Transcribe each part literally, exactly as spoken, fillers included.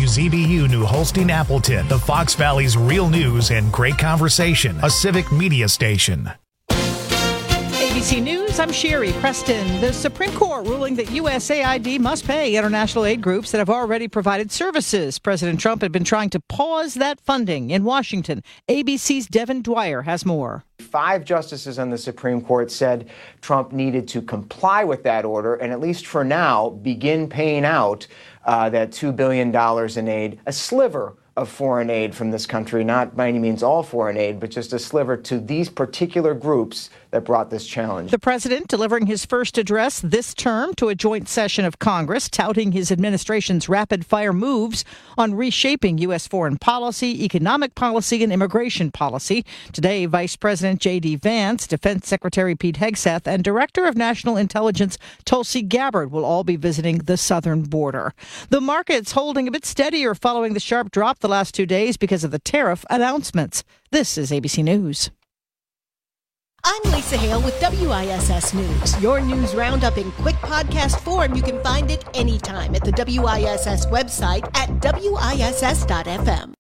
W Z B U New Holstein Appleton, the Fox Valley's real news and great conversation, a civic media station. A B C News, I'm Sherry Preston. The Supreme Court ruling that U S A I D must pay international aid groups that have already provided services. President Trump had been trying to pause that funding in Washington. A B C's Devin Dwyer has more. Five justices on the Supreme Court said Trump needed to comply with that order and, at least for now, begin paying out uh, that two billion dollars in aid, a sliver of foreign aid from this country, not by any means all foreign aid, but just a sliver to these particular groups that brought this challenge. The president delivering his first address this term to a joint session of Congress, touting his administration's rapid-fire moves on reshaping U S foreign policy, economic policy, and immigration policy. Today, Vice President J D. Vance, Defense Secretary Pete Hegseth, and Director of National Intelligence Tulsi Gabbard will all be visiting the southern border. The market's holding a bit steadier following the sharp drop the last two days because of the tariff announcements. This is A B C News. I'm Lisa Hale with W I S S News. Your news roundup in quick podcast form. You can find it anytime at the W I S S website at W I S S dot F M.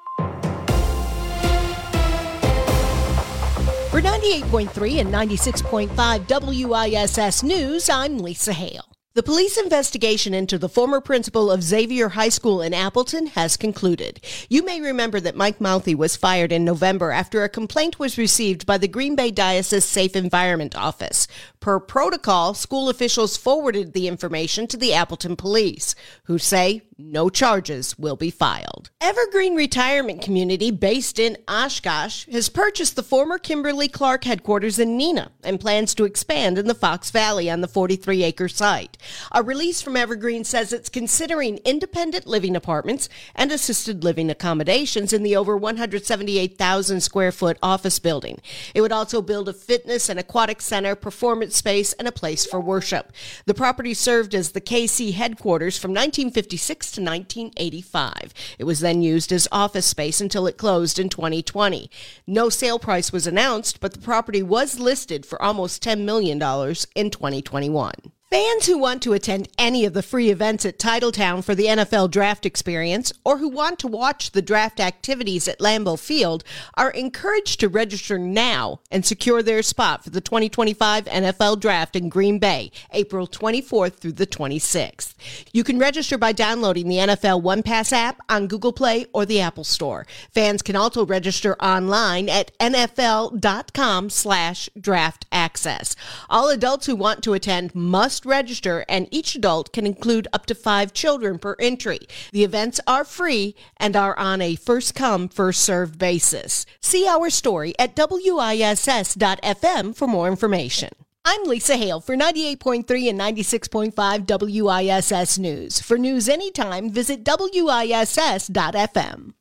For ninety-eight point three and ninety-six point five W I S S News, I'm Lisa Hale. The police investigation into the former principal of Xavier High School in Appleton has concluded. You may remember that Mike Mouthy was fired in November after a complaint was received by the Green Bay Diocese Safe Environment Office. Per protocol, school officials forwarded the information to the Appleton police, who say no charges will be filed. Evergreen Retirement Community, based in Oshkosh, has purchased the former Kimberly-Clark headquarters in Neenah and plans to expand in the Fox Valley on the forty-three acre site. A release from Evergreen says it's considering independent living apartments and assisted living accommodations in the over one hundred seventy-eight thousand square foot office building. It would also build a fitness and aquatic center, performance space, and a place for worship. The property served as the K C headquarters from nineteen fifty-six to nineteen eighty-five. It was then used as office space until it closed in twenty twenty. No sale price was announced, but the property was listed for almost ten million dollars in twenty twenty-one. Fans who want to attend any of the free events at Titletown for the N F L Draft Experience, or who want to watch the draft activities at Lambeau Field, are encouraged to register now and secure their spot for the twenty twenty-five N F L Draft in Green Bay, April twenty-fourth through the twenty-sixth. You can register by downloading the N F L One Pass app on Google Play or the Apple Store. Fans can also register online at nfl.com slash draft access. All adults who want to attend must register, and each adult can include up to five children per entry. The events are free and are on a first-come, first-served basis. See our story at W I S S dot F M for more information. I'm Lisa Hale for ninety-eight point three and ninety-six point five W I S S News. For news anytime, visit W I S S dot F M.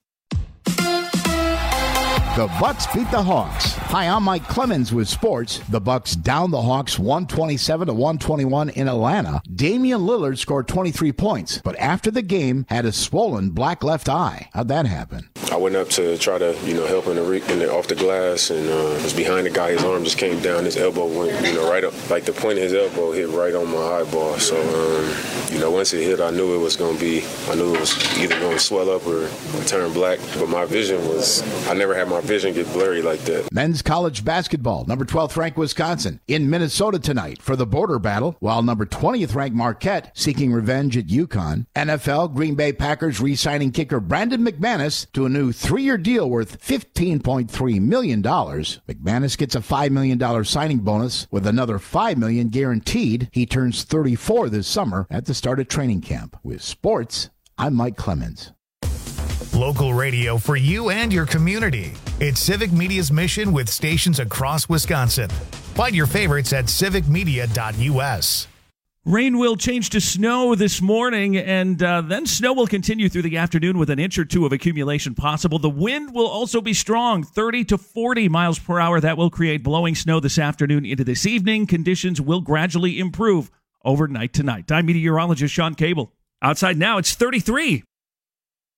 The Bucks beat the Hawks. Hi, I'm Mike Clemens with sports. The Bucks down the Hawks one twenty-seven to one twenty-one in Atlanta. Damian Lillard scored twenty-three points, but after the game had a swollen black left eye. How'd that happen? I went up to try to, you know, help him in the, in the, off the glass, and uh, was behind the guy. His arm just came down. His elbow went, you know, right up. Like the point of his elbow hit right on my eyeball. So, um, you know, once it hit, I knew it was going to be, I knew it was either going to swell up or, or turn black. But my vision was, I never had my vision get blurry like that. Men's college basketball, number twelfth ranked Wisconsin in Minnesota tonight for the border battle, while number twentieth ranked Marquette seeking revenge at UConn. N F L, Green Bay Packers re-signing kicker Brandon McManus to a new three-year deal worth fifteen point three million dollars. McManus gets a five million dollars signing bonus with another five million dollars guaranteed. He turns thirty-four this summer at the start of training camp. With sports, I'm Mike Clemens. Local radio for you and your community. It's Civic Media's mission with stations across Wisconsin. Find your favorites at civic media dot U S. Rain will change to snow this morning, and uh, then snow will continue through the afternoon with an inch or two of accumulation possible. The wind will also be strong, thirty to forty miles per hour. That will create blowing snow this afternoon into this evening. Conditions will gradually improve overnight tonight. I'm meteorologist Sean Cable. Outside now, it's thirty-three.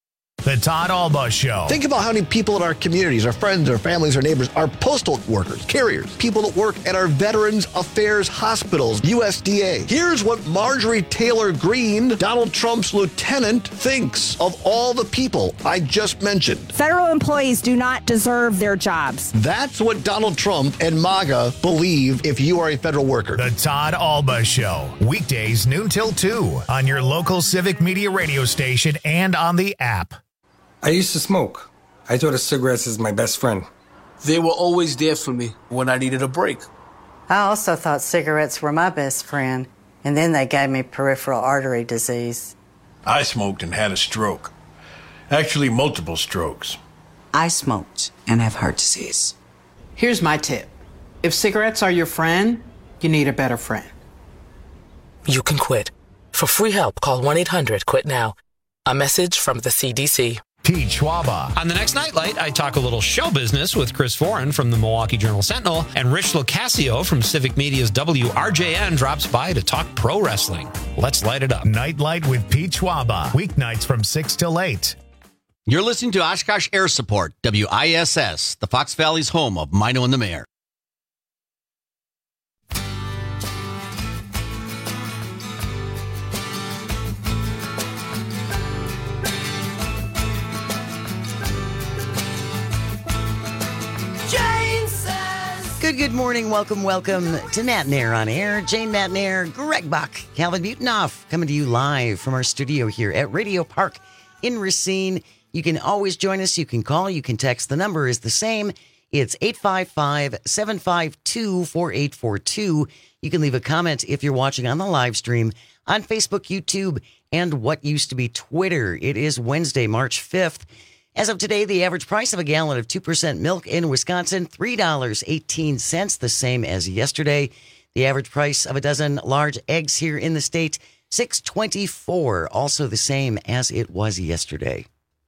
The Todd Alba Show. Think about how many people in our communities, our friends, our families, our neighbors, our postal workers, carriers, people that work at our Veterans Affairs hospitals, U S D A. Here's what Marjorie Taylor Greene, Donald Trump's lieutenant, thinks of all the people I just mentioned. Federal employees do not deserve their jobs. That's what Donald Trump and MAGA believe if you are a federal worker. The Todd Alba Show. Weekdays noon till two on your local Civic Media radio station and on the app. I used to smoke. I thought of cigarettes as my best friend. They were always there for me when I needed a break. I also thought cigarettes were my best friend, and then they gave me peripheral artery disease. I smoked and had a stroke. Actually, multiple strokes. I smoked and have heart disease. Here's my tip. If cigarettes are your friend, you need a better friend. You can quit. For free help, call one eight hundred quit now. A message from the C D C. Pete Schwaba. On the next Nightlight, I talk a little show business with Chris Foran from the Milwaukee Journal-Sentinel, and Rich Locascio from Civic Media's W R J N drops by to talk pro wrestling. Let's light it up. Nightlight with Pete Schwaba. Weeknights from six till eight. You're listening to Oshkosh Air Support, W I S S, the Fox Valley's home of Mino and the Mayor. Good, good morning. Welcome, welcome to Matt and Air on Air. Jane Matt and Air, Greg Buck, Calvin Butonoff, coming to you live from our studio here at Radio Park in Racine. You can always join us. You can call. You can text. The number is the same. It's eight five five, seven five two, four eight four two. You can leave a comment if you're watching on the live stream on Facebook, YouTube, and what used to be Twitter. It is Wednesday, March fifth. As of today, the average price of a gallon of two percent milk in Wisconsin, three dollars and eighteen cents, the same as yesterday. The average price of a dozen large eggs here in the state, six dollars and twenty-four cents, also the same as it was yesterday.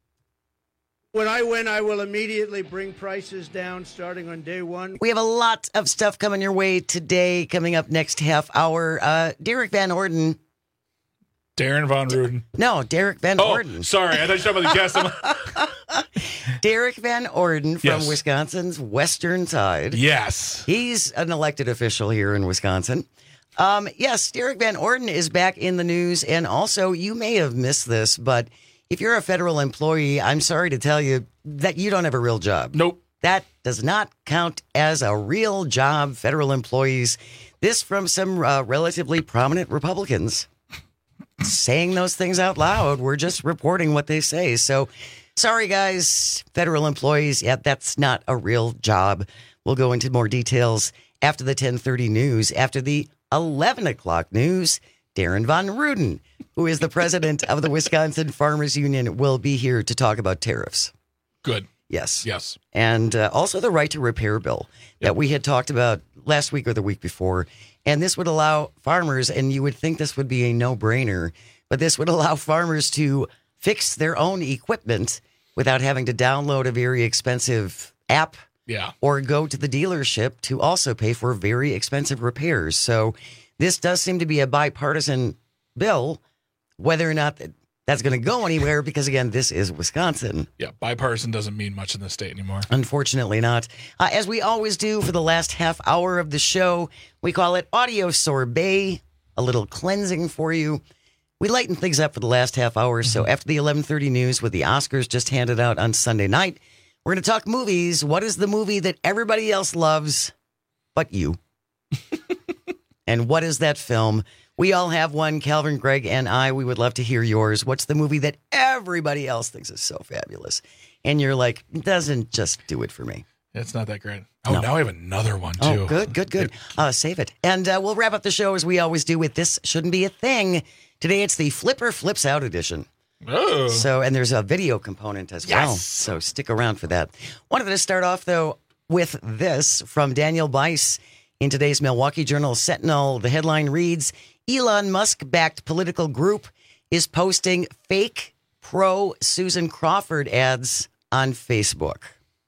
When I win, I will immediately bring prices down starting on day one. We have a lot of stuff coming your way today. Coming up next half hour, uh, Derek Van Orden. Darren Von Ruden. No, Derek Van oh, Orden. Sorry, I thought you were talking about the guest. Derek Van Orden from yes. Wisconsin's western side. Yes. He's an elected official here in Wisconsin. Um, yes, Derek Van Orden is back in the news. And also, you may have missed this, but if you're a federal employee, I'm sorry to tell you that you don't have a real job. Nope. That does not count as a real job, federal employees. This from some uh, relatively prominent Republicans. Saying those things out loud. We're just reporting what they say. So, sorry, guys, federal employees. Yeah, that's not a real job. We'll go into more details after the ten thirty news. After the eleven o'clock news, Darren Von Ruden, who is the president of the Wisconsin Farmers Union, will be here to talk about tariffs. Good. Yes. Yes. And uh, also the right to repair bill that yep. we had talked about last week or the week before. And this would allow farmers, and you would think this would be a no-brainer, but this would allow farmers to fix their own equipment without having to download a very expensive app yeah. or go to the dealership to also pay for very expensive repairs. So this does seem to be a bipartisan bill, whether or not that's going to go anywhere, because, again, this is Wisconsin. Yeah, bipartisan doesn't mean much in the state anymore. Unfortunately not. Uh, as we always do for the last half hour of the show, we call it Audio Sorbet, a little cleansing for you. We lighten things up for the last half hour, mm-hmm. so after the eleven thirty news with the Oscars just handed out on Sunday night, we're going to talk movies. What is the movie that everybody else loves but you? And what is that film? We all have one, Calvin, Greg, and I. We would love to hear yours. What's the movie that everybody else thinks is so fabulous? And you're like, doesn't just do it for me. It's not that great. Oh, no. Now I have another one, too. Oh, good, good, good. Uh, save it. And uh, we'll wrap up the show as we always do with This Shouldn't Be a Thing. Today it's the Flipper Flips Out edition. Oh. So, and there's a video component as yes. well. So stick around for that. Wanted to start off, though, with this from Daniel Bice in today's Milwaukee Journal-Sentinel. The headline reads, Elon Musk-backed political group is posting fake pro-Susan Crawford ads on Facebook.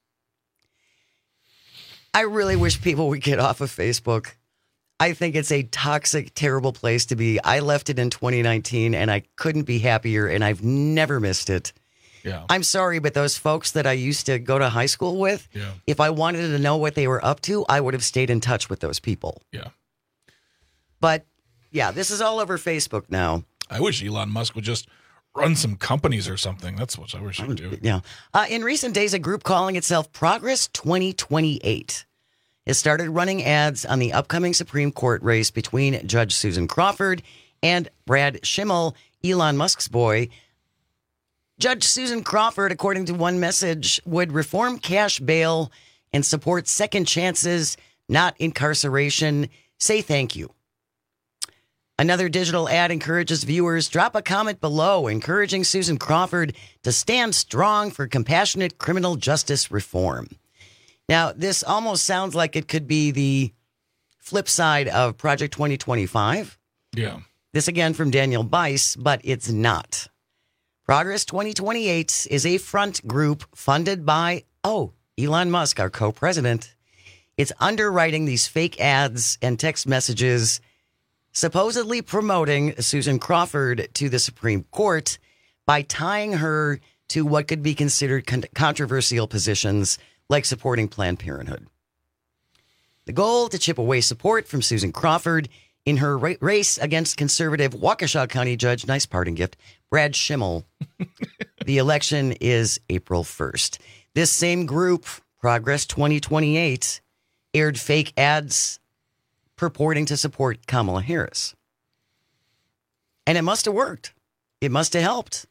I really wish people would get off of Facebook. I think it's a toxic, terrible place to be. I left it in twenty nineteen, and I couldn't be happier, and I've never missed it. Yeah. I'm sorry, but those folks that I used to go to high school with, Yeah. if I wanted to know what they were up to, I would have stayed in touch with those people. Yeah. But yeah, this is all over Facebook now. I wish Elon Musk would just run some companies or something. That's what I wish he would do. Yeah. Uh, in recent days, a group calling itself Progress twenty twenty-eight has started running ads on the upcoming Supreme Court race between Judge Susan Crawford and Brad Schimmel, Elon Musk's boy. Judge Susan Crawford, according to one message, would reform cash bail and support second chances, not incarceration. Say thank you. Another digital ad encourages viewers, drop a comment below, encouraging Susan Crawford to stand strong for compassionate criminal justice reform. Now, this almost sounds like it could be the flip side of Project twenty twenty-five. Yeah. This again from Daniel Bice, but it's not. Progress twenty twenty-eight is a front group funded by, oh, Elon Musk, our co-president. It's underwriting these fake ads and text messages supposedly promoting Susan Crawford to the Supreme Court by tying her to what could be considered con- controversial positions like supporting Planned Parenthood. The goal to chip away support from Susan Crawford in her ra- race against conservative Waukesha County Judge, nice parting gift, Brad Schimmel. The election is April first. This same group, Progress twenty twenty-eight, aired fake ads purporting to support Kamala Harris. And it must have worked. It must have helped.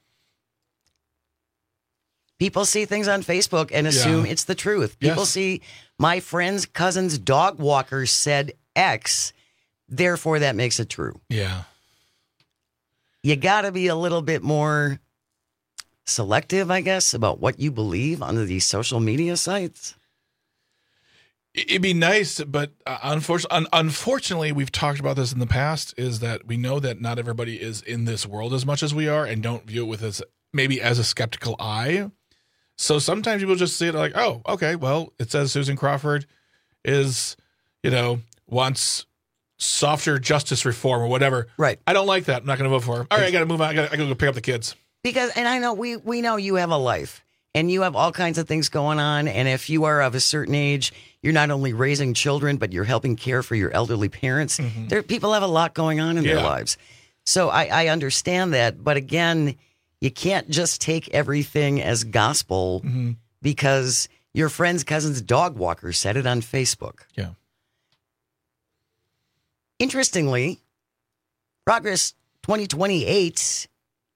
People see things on Facebook and assume Yeah. it's the truth. People Yes. see my friend's cousin's dog walker said X, therefore that makes it true. Yeah. You got to be a little bit more selective, I guess, about what you believe on these social media sites. It'd be nice, but uh, unfortunately, un- unfortunately, we've talked about this in the past, is that we know that not everybody is in this world as much as we are and don't view it with as maybe as a skeptical eye. So sometimes people just see it like, oh, okay, well, it says Susan Crawford is, you know, wants softer justice reform or whatever. Right. I don't like that. I'm not going to vote for her. All right, I got to move on. I got to go pick up the kids. Because, and I know we, we know you have a life and you have all kinds of things going on. And if you are of a certain age, you're not only raising children, but you're helping care for your elderly parents. Mhm. There, people have a lot going on in their Yeah. lives. So I, I understand that. But again, you can't just take everything as gospel Mm-hmm. because your friend's cousin's dog walker said it on Facebook. Yeah. Interestingly, Progress twenty twenty-eight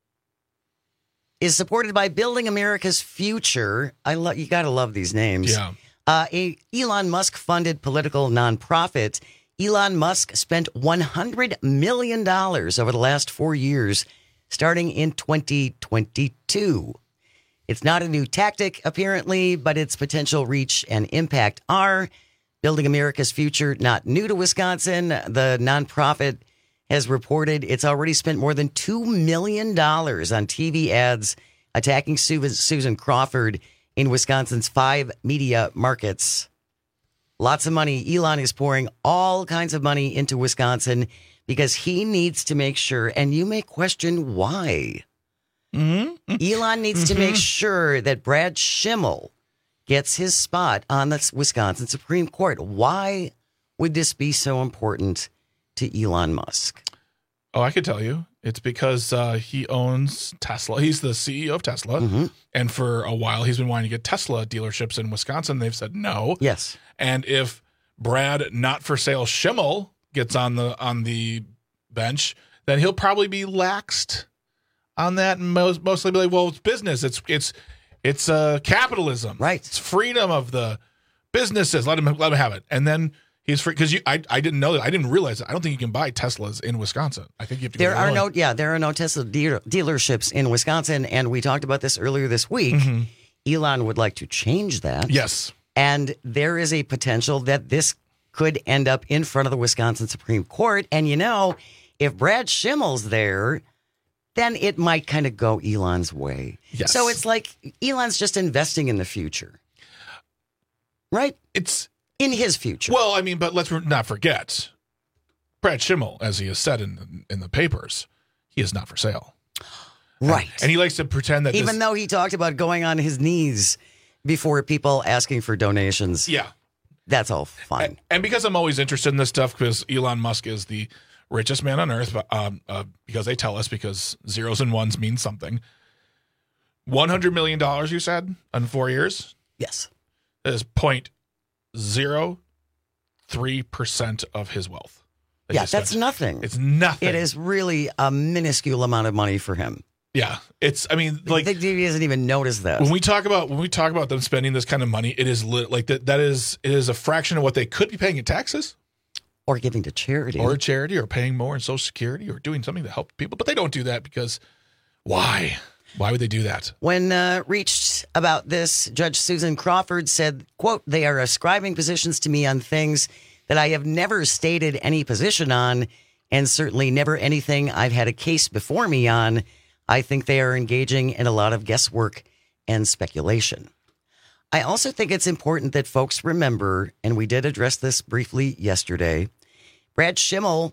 is supported by Building America's Future. I love you. Got to love these names. Yeah. Uh, a Elon Musk funded political nonprofit. Elon Musk spent one hundred million dollars over the last four years, starting in twenty twenty-two. It's not a new tactic, apparently, but its potential reach and impact are. Building America's Future, not new to Wisconsin. The nonprofit has reported it's already spent more than two million dollars on T V ads attacking Susan Crawford in Wisconsin's five media markets. Lots of money. Elon is pouring all kinds of money into Wisconsin because he needs to make sure, and you may question why. Mm-hmm. Elon needs to make sure that Brad Schimmel gets his spot on the Wisconsin Supreme Court. Why would this be so important to Elon Musk? Oh, I could tell you. It's because uh, he owns Tesla. He's the C E O of Tesla. Mm-hmm. And for a while, he's been wanting to get Tesla dealerships in Wisconsin. They've said no. Yes. And if Brad, not for sale Schimmel, gets on the on the bench, then he'll probably be laxed on that and most, mostly be like, well, it's business. It's it's it's uh, capitalism. Right. It's freedom of the businesses. Let him let him have it. And then he's free because you. I I didn't know that. I didn't realize it. I don't think you can buy Teslas in Wisconsin. I think you have to. There go to are Illinois. no, yeah, there are no Tesla dealer, dealerships in Wisconsin, and we talked about this earlier this week. Mhm. Elon would like to change that. Yes. And there is a potential that this could end up in front of the Wisconsin Supreme Court. And you know, if Brad Schimmel's there, then it might kind of go Elon's way. Yes. So it's like Elon's just investing in the future, right? It's in his future. Well, I mean, but let's not forget, Brad Schimmel, as he has said in in the papers, he is not for sale. Right. And, and he likes to pretend that Even this, though he talked about going on his knees before people asking for donations. Yeah. That's all fine. And, and because I'm always interested in this stuff, because Elon Musk is the richest man on earth, um, uh, because they tell us, because zeros and ones mean something. one hundred million dollars, you said, in four years? Yes. That is zero point zero three percent of his wealth. That Yeah, that's spent. nothing. It's nothing. It is really a minuscule amount of money for him. Yeah, it's. I mean, like I think he doesn't even notice that. when we talk about when we talk about them spending this kind of money, it is lit, like that. That is it is a fraction of what they could be paying in taxes, or giving to charity, or charity, or paying more in Social Security, or doing something to help people. But they don't do that because why? Why would they do that? When uh, reached about this, Judge Susan Crawford said, quote, "They are ascribing positions to me on things that I have never stated any position on, and certainly never anything I've had a case before me on. I think they are engaging in a lot of guesswork and speculation." I also think it's important that folks remember, and we did address this briefly yesterday, Brad Schimmel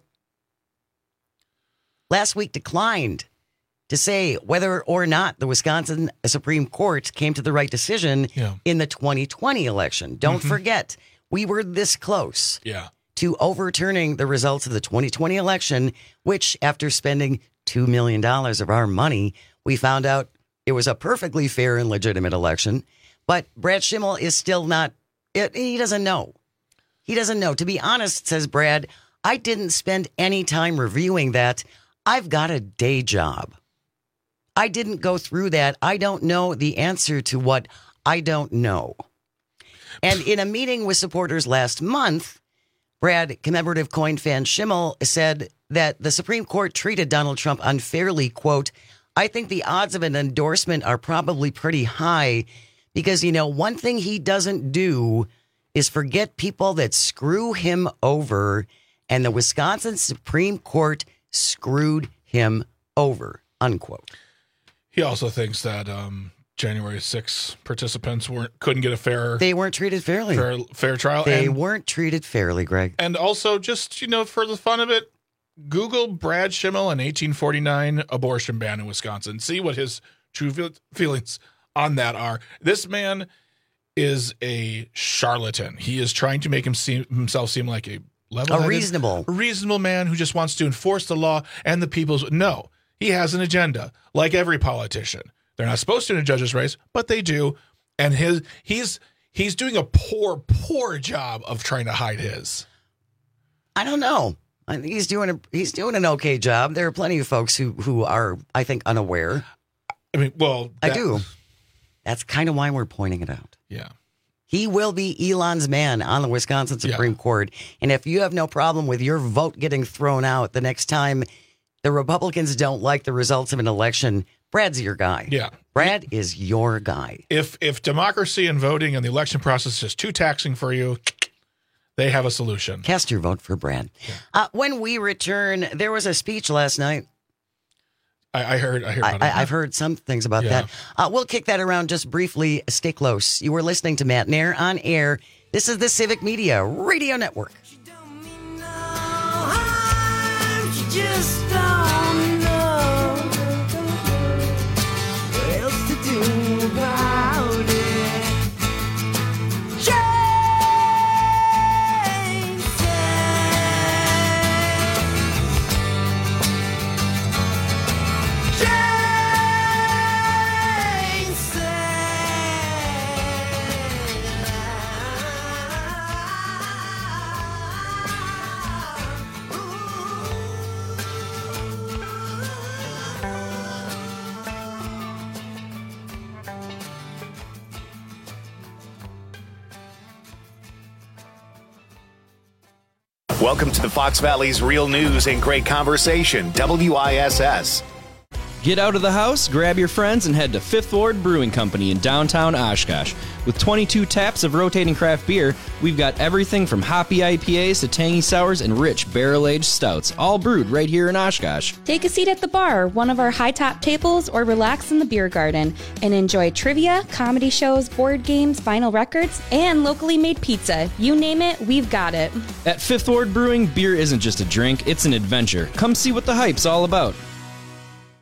last week declined to say whether or not the Wisconsin Supreme Court came to the right decision yeah. in the twenty twenty election. Don't Mm-hmm. forget, we were this close Yeah. to overturning the results of the twenty twenty election, which, after spending two million dollars of our money, we found out it was a perfectly fair and legitimate election. But Brad Schimmel is still not, it, he doesn't know. He doesn't know. To be honest, says Brad, I didn't spend any time reviewing that. I've got a day job. I didn't go through that. I don't know the answer to what I don't know. And in a meeting with supporters last month, Brad, commemorative coin fan Schimmel, said that the Supreme Court treated Donald Trump unfairly. Quote, "I think the odds of an endorsement are probably pretty high because, you know, one thing he doesn't do is forget people that screw him over, and the Wisconsin Supreme Court screwed him over," unquote. He also thinks that um, January sixth participants weren't couldn't get a fair They weren't treated fairly. fair, fair trial. They and, weren't treated fairly, Greg. and also, just, you know, for the fun of it, Google Brad Schimmel and eighteen forty-nine abortion ban in Wisconsin. See what his true feel- feelings on that are. This man is a charlatan. He is trying to make him seem, himself seem like a level, A reasonable. a reasonable man who just wants to enforce the law and the people's. No, he has an agenda, like every politician. They're not supposed to in a judge's race, but they do. And his he's he's doing a poor, poor job of trying to hide his. I don't know. I think he's doing a he's doing an okay job. There are plenty of folks who who are, I think, unaware. I mean, well, I that- do. That's kind of why we're pointing it out. Yeah. He will be Elon's man on the Wisconsin Supreme Yeah. Court. And if you have no problem with your vote getting thrown out the next time the Republicans don't like the results of an election, Brad's your guy. Yeah. Brad is your guy. If if democracy and voting and the election process is too taxing for you, they have a solution. Cast your vote for Brad. Uh, when we return, there was a speech last night. I, I heard. I heard. I, About it. I, I've heard some things about Yeah. that. Uh, we'll kick that around just briefly. Stay close. You were listening to Matt Nair on air. This is the Civic Media Radio Network. Just don't know what else to do about it. Welcome to the Fox Valley's Real News and Great Conversation, W I S S. Get out of the house, grab your friends, and head to Fifth Ward Brewing Company in downtown Oshkosh. With twenty-two taps of rotating craft beer, we've got everything from hoppy I P As to tangy sours and rich barrel-aged stouts, all brewed right here in Oshkosh. Take a seat at the bar, one of our high-top tables, or relax in the beer garden and enjoy trivia, comedy shows, board games, vinyl records, and locally made pizza. You name it, we've got it. At Fifth Ward Brewing, beer isn't just a drink, it's an adventure. Come see what the hype's all about.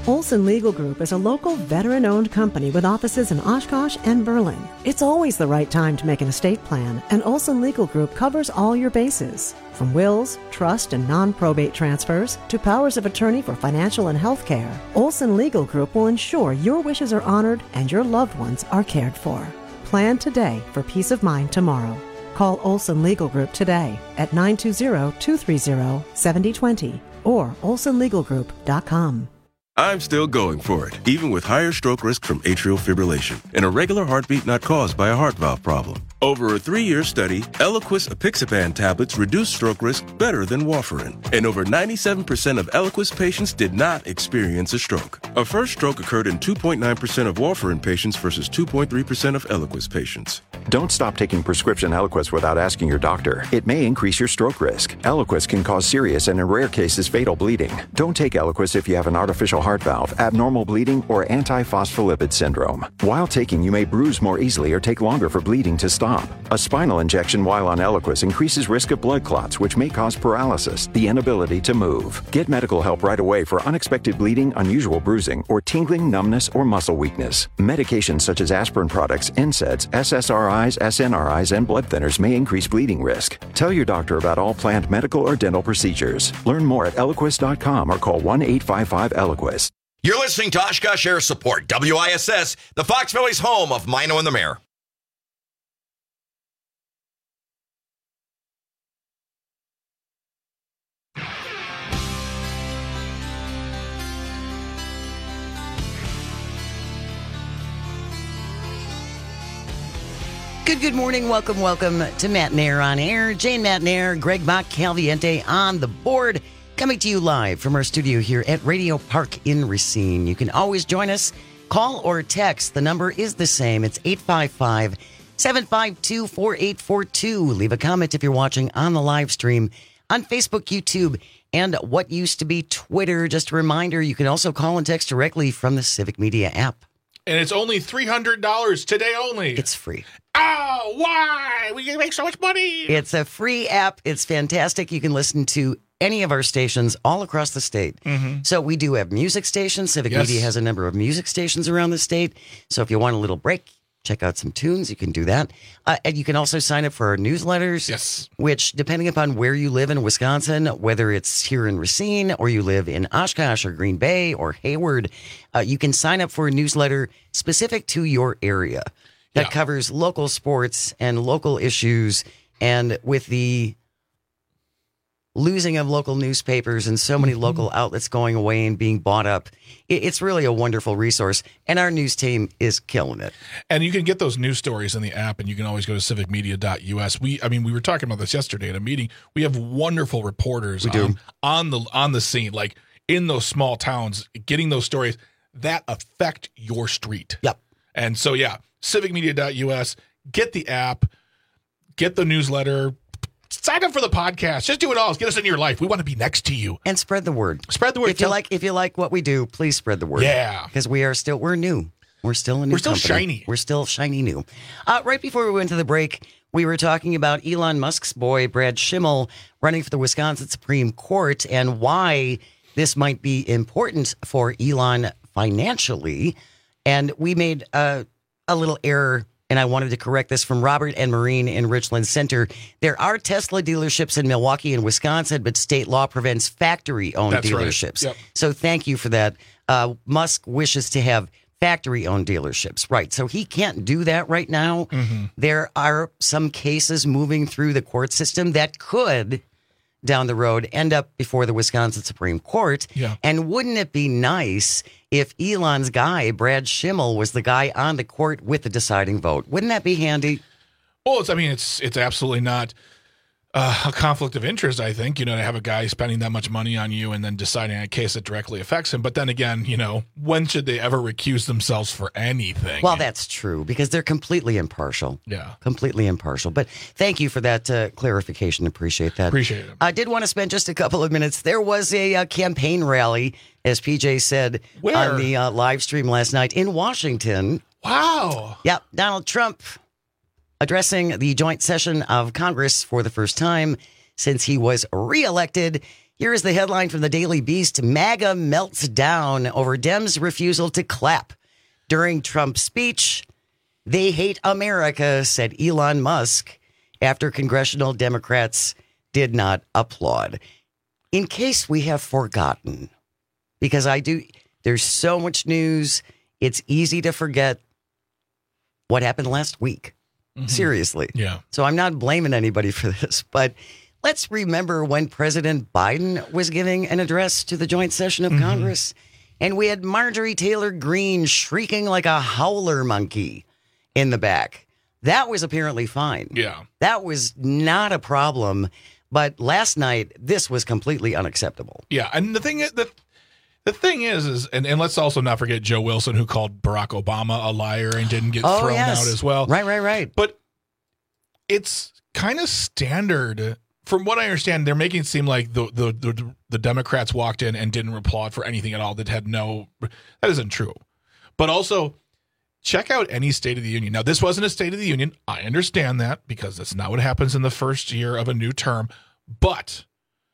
Olson Legal Group is a local veteran-owned company with offices in Oshkosh and Berlin. It's always the right time to make an estate plan, and Olson Legal Group covers all your bases. From wills, trust, and non-probate transfers to powers of attorney for financial and health care, Olson Legal Group will ensure your wishes are honored and your loved ones are cared for. Plan today for peace of mind tomorrow. Call Olson Legal Group today at nine two zero, two three zero, seven zero two zero or olson legal group dot com. I'm still going for it, even with higher stroke risk from atrial fibrillation and a regular heartbeat not caused by a heart valve problem. Over a three-year study, Eliquis apixaban tablets reduce stroke risk better than warfarin, and over ninety-seven percent of Eliquis patients did not experience a stroke. A first stroke occurred in two point nine percent of warfarin patients versus two point three percent of Eliquis patients. Don't stop taking prescription Eliquis without asking your doctor. It may increase your stroke risk. Eliquis can cause serious and in rare cases fatal bleeding. Don't take Eliquis if you have an artificial heart valve, abnormal bleeding, or antiphospholipid syndrome. While taking, you may bruise more easily or take longer for bleeding to stop. A spinal injection while on Eliquis increases risk of blood clots, which may cause paralysis, the inability to move. Get medical help right away for unexpected bleeding, unusual bruising, or tingling, numbness, or muscle weakness. Medications such as aspirin products, N SAIDs, S S R Is, S N R Is, and blood thinners may increase bleeding risk. Tell your doctor about all planned medical or dental procedures. Learn more at eliquis dot com or call one eight five five Eliquis. You're listening to Oshkosh Air Support, W I S S, the Fox Valley's home of Mino and the Mayor. Good, good morning. Welcome, welcome to Matt Nair on Air. Jane Matt Nair, Greg Bach, Calviente on the board. Coming to you live from our studio here at Radio Park in Racine. You can always join us. Call or text. The number is the same. It's eight five five, seven five two, four eight four two. Leave a comment if you're watching on the live stream on Facebook, YouTube, and what used to be Twitter. Just a reminder, you can also call and text directly from the Civic Media app. And it's only three hundred dollars today only. It's free. Oh, why? We can make so much money. It's a free app. It's fantastic. You can listen to any of our stations all across the state. Mm-hmm. So we do have music stations. Civic yes. Media has a number of music stations around the state. So if you want a little break, check out some tunes, you can do that. Uh, and you can also sign up for our newsletters, yes. which, depending upon where you live in Wisconsin, whether it's here in Racine or you live in Oshkosh or Green Bay or Hayward, uh, you can sign up for a newsletter specific to your area that yeah. covers local sports and local issues. And with the losing of local newspapers and so many mm-hmm. local outlets going away and being bought up, it's really a wonderful resource, and our news team is killing it. And you can get those news stories in the app, and you can always go to civic media dot U S. We, I mean, we were talking about this yesterday at a meeting. We have wonderful reporters we do. On, on the on the scene, like in those small towns, getting those stories that affect your street. Yep. And so, yeah, civic media dot U S, get the app, get the newsletter, sign up for the podcast. Just do it all. Get us into your life. We want to be next to you. And spread the word. Spread the word. If you like, if you like what we do, please spread the word. Yeah. Because we are still, we're new. We're still a new We're still company. shiny. We're still shiny new. Uh, right before we went to the break, we were talking about Elon Musk's boy, Brad Schimmel, running for the Wisconsin Supreme Court and why this might be important for Elon financially. And we made a, a little error, and I wanted to correct this from Robert and Marine in Richland Center. There are Tesla dealerships in Milwaukee and Wisconsin, but state law prevents factory-owned That's dealerships. Right. Yep. So thank you for that. Uh, Musk wishes to have factory-owned dealerships. Right. So he can't do that right now. Mm-hmm. There are some cases moving through the court system that could, down the road, end up before the Wisconsin Supreme Court. Yeah. And wouldn't it be nice if Elon's guy, Brad Schimmel, was the guy on the court with the deciding vote? Wouldn't that be handy? Well, it's, I mean, it's it's absolutely not uh, a conflict of interest, I think, you know, to have a guy spending that much money on you and then deciding a case that directly affects him. But then again, you know, when should they ever recuse themselves for anything? Well, that's true, because they're completely impartial. Yeah. Completely impartial. But thank you for that uh, clarification. Appreciate that. Appreciate it. I did want to spend just a couple of minutes. There was a uh, campaign rally, as P J said Where? on the uh, live stream last night in Washington. Wow. Yep. Donald Trump addressing the joint session of Congress for the first time since he was reelected. Here is the headline from the Daily Beast. MAGA melts down over Dems' refusal to clap during Trump's speech. They hate America, said Elon Musk, after congressional Democrats did not applaud. In case we have forgotten, because I do, there's so much news, it's easy to forget what happened last week. Mm-hmm. Seriously. Yeah. So I'm not blaming anybody for this, but let's remember when President Biden was giving an address to the joint session of mm-hmm. Congress, and we had Marjorie Taylor Greene shrieking like a howler monkey in the back. That was apparently fine. Yeah. That was not a problem. But last night, this was completely unacceptable. Yeah. And the thing is that the thing is, is and, and let's also not forget Joe Wilson, who called Barack Obama a liar and didn't get oh, thrown yes. out as well. Right, right, right. But it's kind of standard. From what I understand, they're making it seem like the, the the the Democrats walked in and didn't applaud for anything at all. That had no, that isn't true. But also, check out any State of the Union. Now, this wasn't a State of the Union. I understand that because that's not what happens in the first year of a new term. But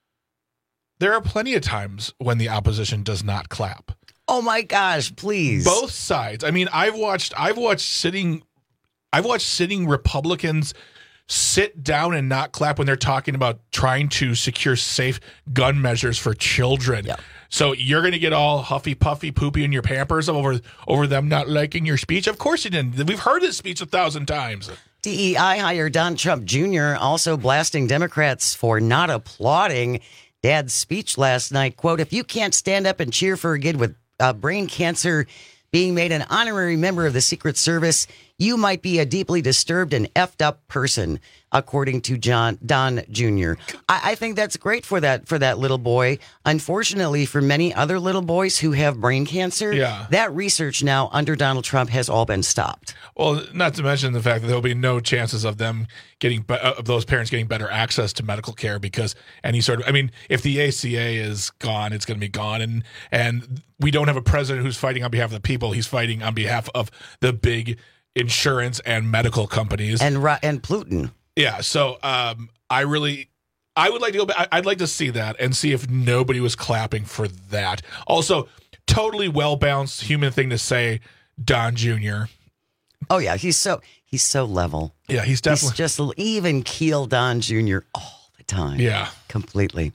there are plenty of times when the opposition does not clap. Oh my gosh! Please, both sides. I mean, I've watched. I've watched sitting. I've watched sitting Republicans sit down and not clap when they're talking about trying to secure safe gun measures for children. Yeah. So you're going to get all huffy, puffy, poopy in your Pampers over over them not liking your speech? Of course you didn't. We've heard his speech a thousand times. D E I hire Don Trump Junior also blasting Democrats for not applauding Dad's speech last night. Quote, if you can't stand up and cheer for a kid with uh, brain cancer being made an honorary member of the Secret Service, you might be a deeply disturbed and effed up person, according to John Don Junior I, I think that's great for that for that little boy. Unfortunately, for many other little boys who have brain cancer, yeah. that research now under Donald Trump has all been stopped. Well, not to mention the fact that there'll be no chances of them getting of those parents getting better access to medical care because any sort of I mean, if the A C A is gone, it's going to be gone, and and we don't have a president who's fighting on behalf of the people. He's fighting on behalf of the big insurance and medical companies and and Pluton. Yeah, so um, I really, I would like to go back. I'd like to see that and see if nobody was clapping for that. Also, totally well balanced human thing to say, Don Junior Oh yeah, he's so he's so level. Yeah, he's definitely he's just even keel Don Junior all the time. Yeah, completely.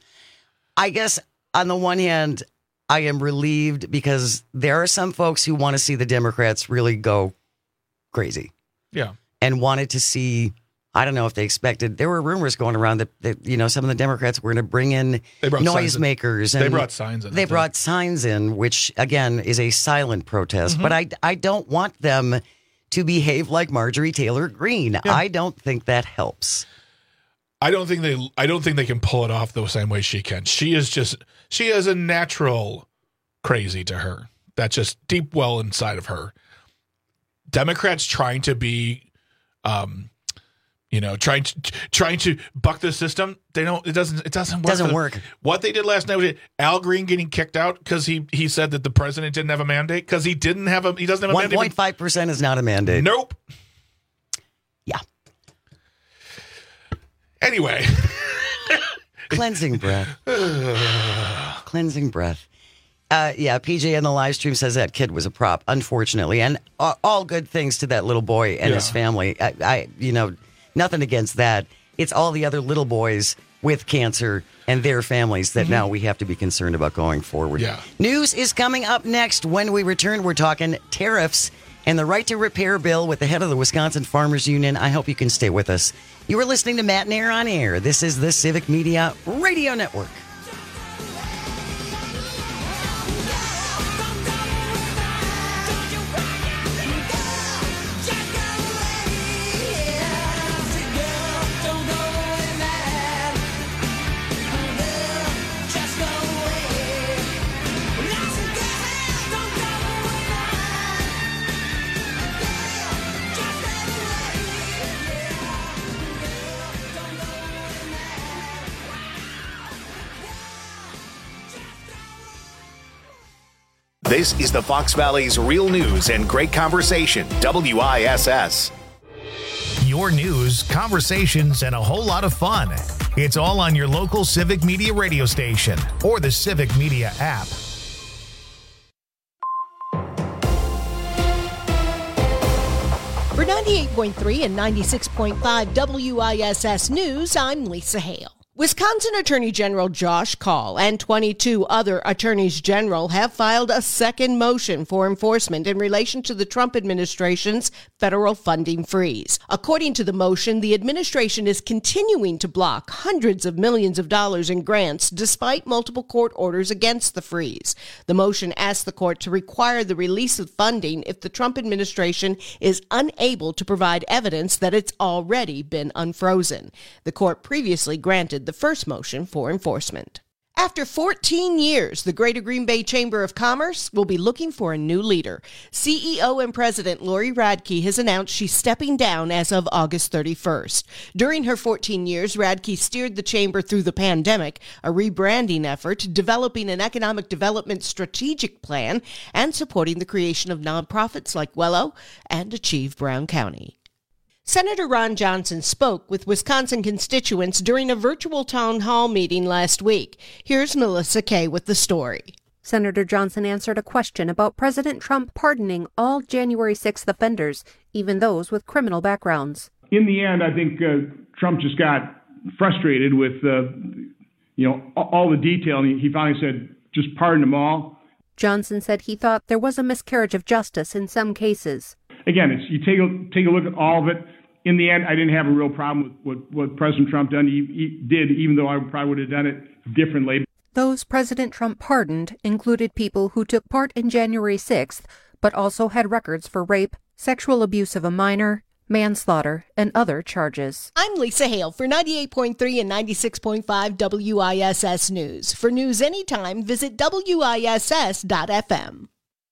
I guess on the one hand, I am relieved because there are some folks who want to see the Democrats really go crazy. Yeah. And wanted to see, I don't know if they expected, there were rumors going around that, that you know, some of the Democrats were going to bring in noisemakers. They brought signs in. They brought signs in, which, again, is a silent protest. Mm-hmm. But I, I don't want them to behave like Marjorie Taylor Greene. Yeah. I don't think that helps. I don't think they I don't think they can pull it off the same way she can. She is just, she is a natural crazy to her. That's just deep well inside of her. Democrats trying to be, um, you know, trying to trying to buck the system. They don't. It doesn't. It doesn't work. Doesn't work. What they did last night was Al Green getting kicked out because he he said that the president didn't have a mandate because he didn't have a. He doesn't have a One mandate. One point five percent is not a mandate. Nope. Yeah. Anyway, cleansing breath. Cleansing breath. Uh, yeah, P J in the live stream says that kid was a prop, unfortunately, and uh, all good things to that little boy and yeah. his family. I, I, you know, nothing against that. It's all the other little boys with cancer and their families that mm-hmm. now we have to be concerned about going forward. Yeah. News is coming up next. When we return, we're talking tariffs and the right to repair bill with the head of the Wisconsin Farmers Union. I hope you can stay with us. You are listening to Matt and Air on Air. This is the Civic Media Radio Network. This is the Fox Valley's Real News and Great Conversation, W I S S. Your news, conversations, and a whole lot of fun. It's all on your local Civic Media radio station or the Civic Media app. For ninety-eight point three and ninety-six point five W I S S News, I'm Lisa Hale. Wisconsin Attorney General Josh Kaul and twenty-two other attorneys general have filed a second motion for enforcement in relation to the Trump administration's federal funding freeze. According to the motion, the administration is continuing to block hundreds of millions of dollars in grants despite multiple court orders against the freeze. The motion asks the court to require the release of funding if the Trump administration is unable to provide evidence that it's already been unfrozen. The court previously granted the first motion for enforcement. After fourteen years, the Greater Green Bay Chamber of Commerce will be looking for a new leader. C E O and President Lori Radke has announced she's stepping down as of August thirty-first. During her fourteen years, Radke steered the chamber through the pandemic, a rebranding effort, developing an economic development strategic plan, and supporting the creation of nonprofits like Wello and Achieve Brown County. Senator Ron Johnson spoke with Wisconsin constituents during a virtual town hall meeting last week. Here's Melissa Kay with the story. Senator Johnson answered a question about President Trump pardoning all January sixth offenders, even those with criminal backgrounds. In the end, I think uh, Trump just got frustrated with uh, you know, all the detail, and he finally said, just pardon them all. Johnson said he thought there was a miscarriage of justice in some cases. Again, it's, you take a, take a look at all of it. In the end, I didn't have a real problem with what, what President Trump done. He, he did, even though I probably would have done it differently. Those President Trump pardoned included people who took part in January sixth, but also had records for rape, sexual abuse of a minor, manslaughter, and other charges. I'm Lisa Hale for ninety-eight point three and ninety-six point five W I S S News. For news anytime, visit W I S S dot F M.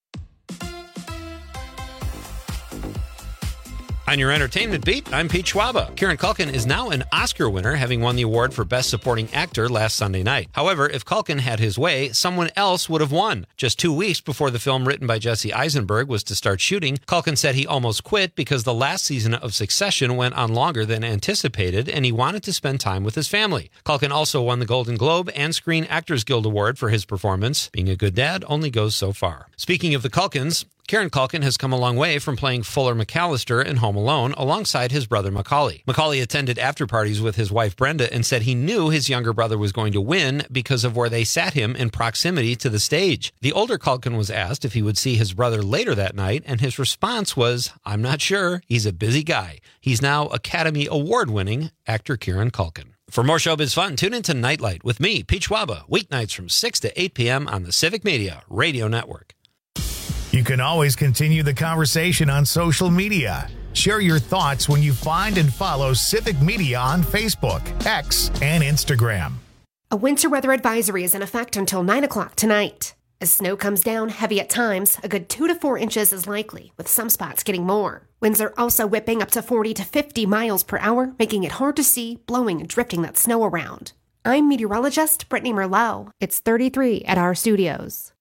On your entertainment beat, I'm Pete Schwaba. Kieran Culkin is now an Oscar winner, having won the award for Best Supporting Actor last Sunday night. However, if Culkin had his way, someone else would have won. Just two weeks before the film written by Jesse Eisenberg was to start shooting, Culkin said he almost quit because the last season of Succession went on longer than anticipated, and he wanted to spend time with his family. Culkin also won the Golden Globe and Screen Actors Guild Award for his performance. Being a good dad only goes so far. Speaking of the Culkins, Kieran Culkin has come a long way from playing Fuller McAllister in Home Alone alongside his brother Macaulay. Macaulay attended after-parties with his wife Brenda and said he knew his younger brother was going to win because of where they sat him in proximity to the stage. The older Culkin was asked if he would see his brother later that night, and his response was, "I'm not sure. He's a busy guy." He's now Academy Award-winning actor Kieran Culkin. For more showbiz fun, tune into Nightlight with me, Pete Schwaba, weeknights from six to eight p.m. on the Civic Media Radio Network. You can always continue the conversation on social media. Share your thoughts when you find and follow Civic Media on Facebook, X, and Instagram. A winter weather advisory is in effect until nine o'clock tonight. As snow comes down heavy at times, a good two to four inches is likely, with some spots getting more. Winds are also whipping up to forty to fifty miles per hour, making it hard to see, blowing and drifting that snow around. I'm meteorologist Brittany Merlot. It's thirty-three at our studios.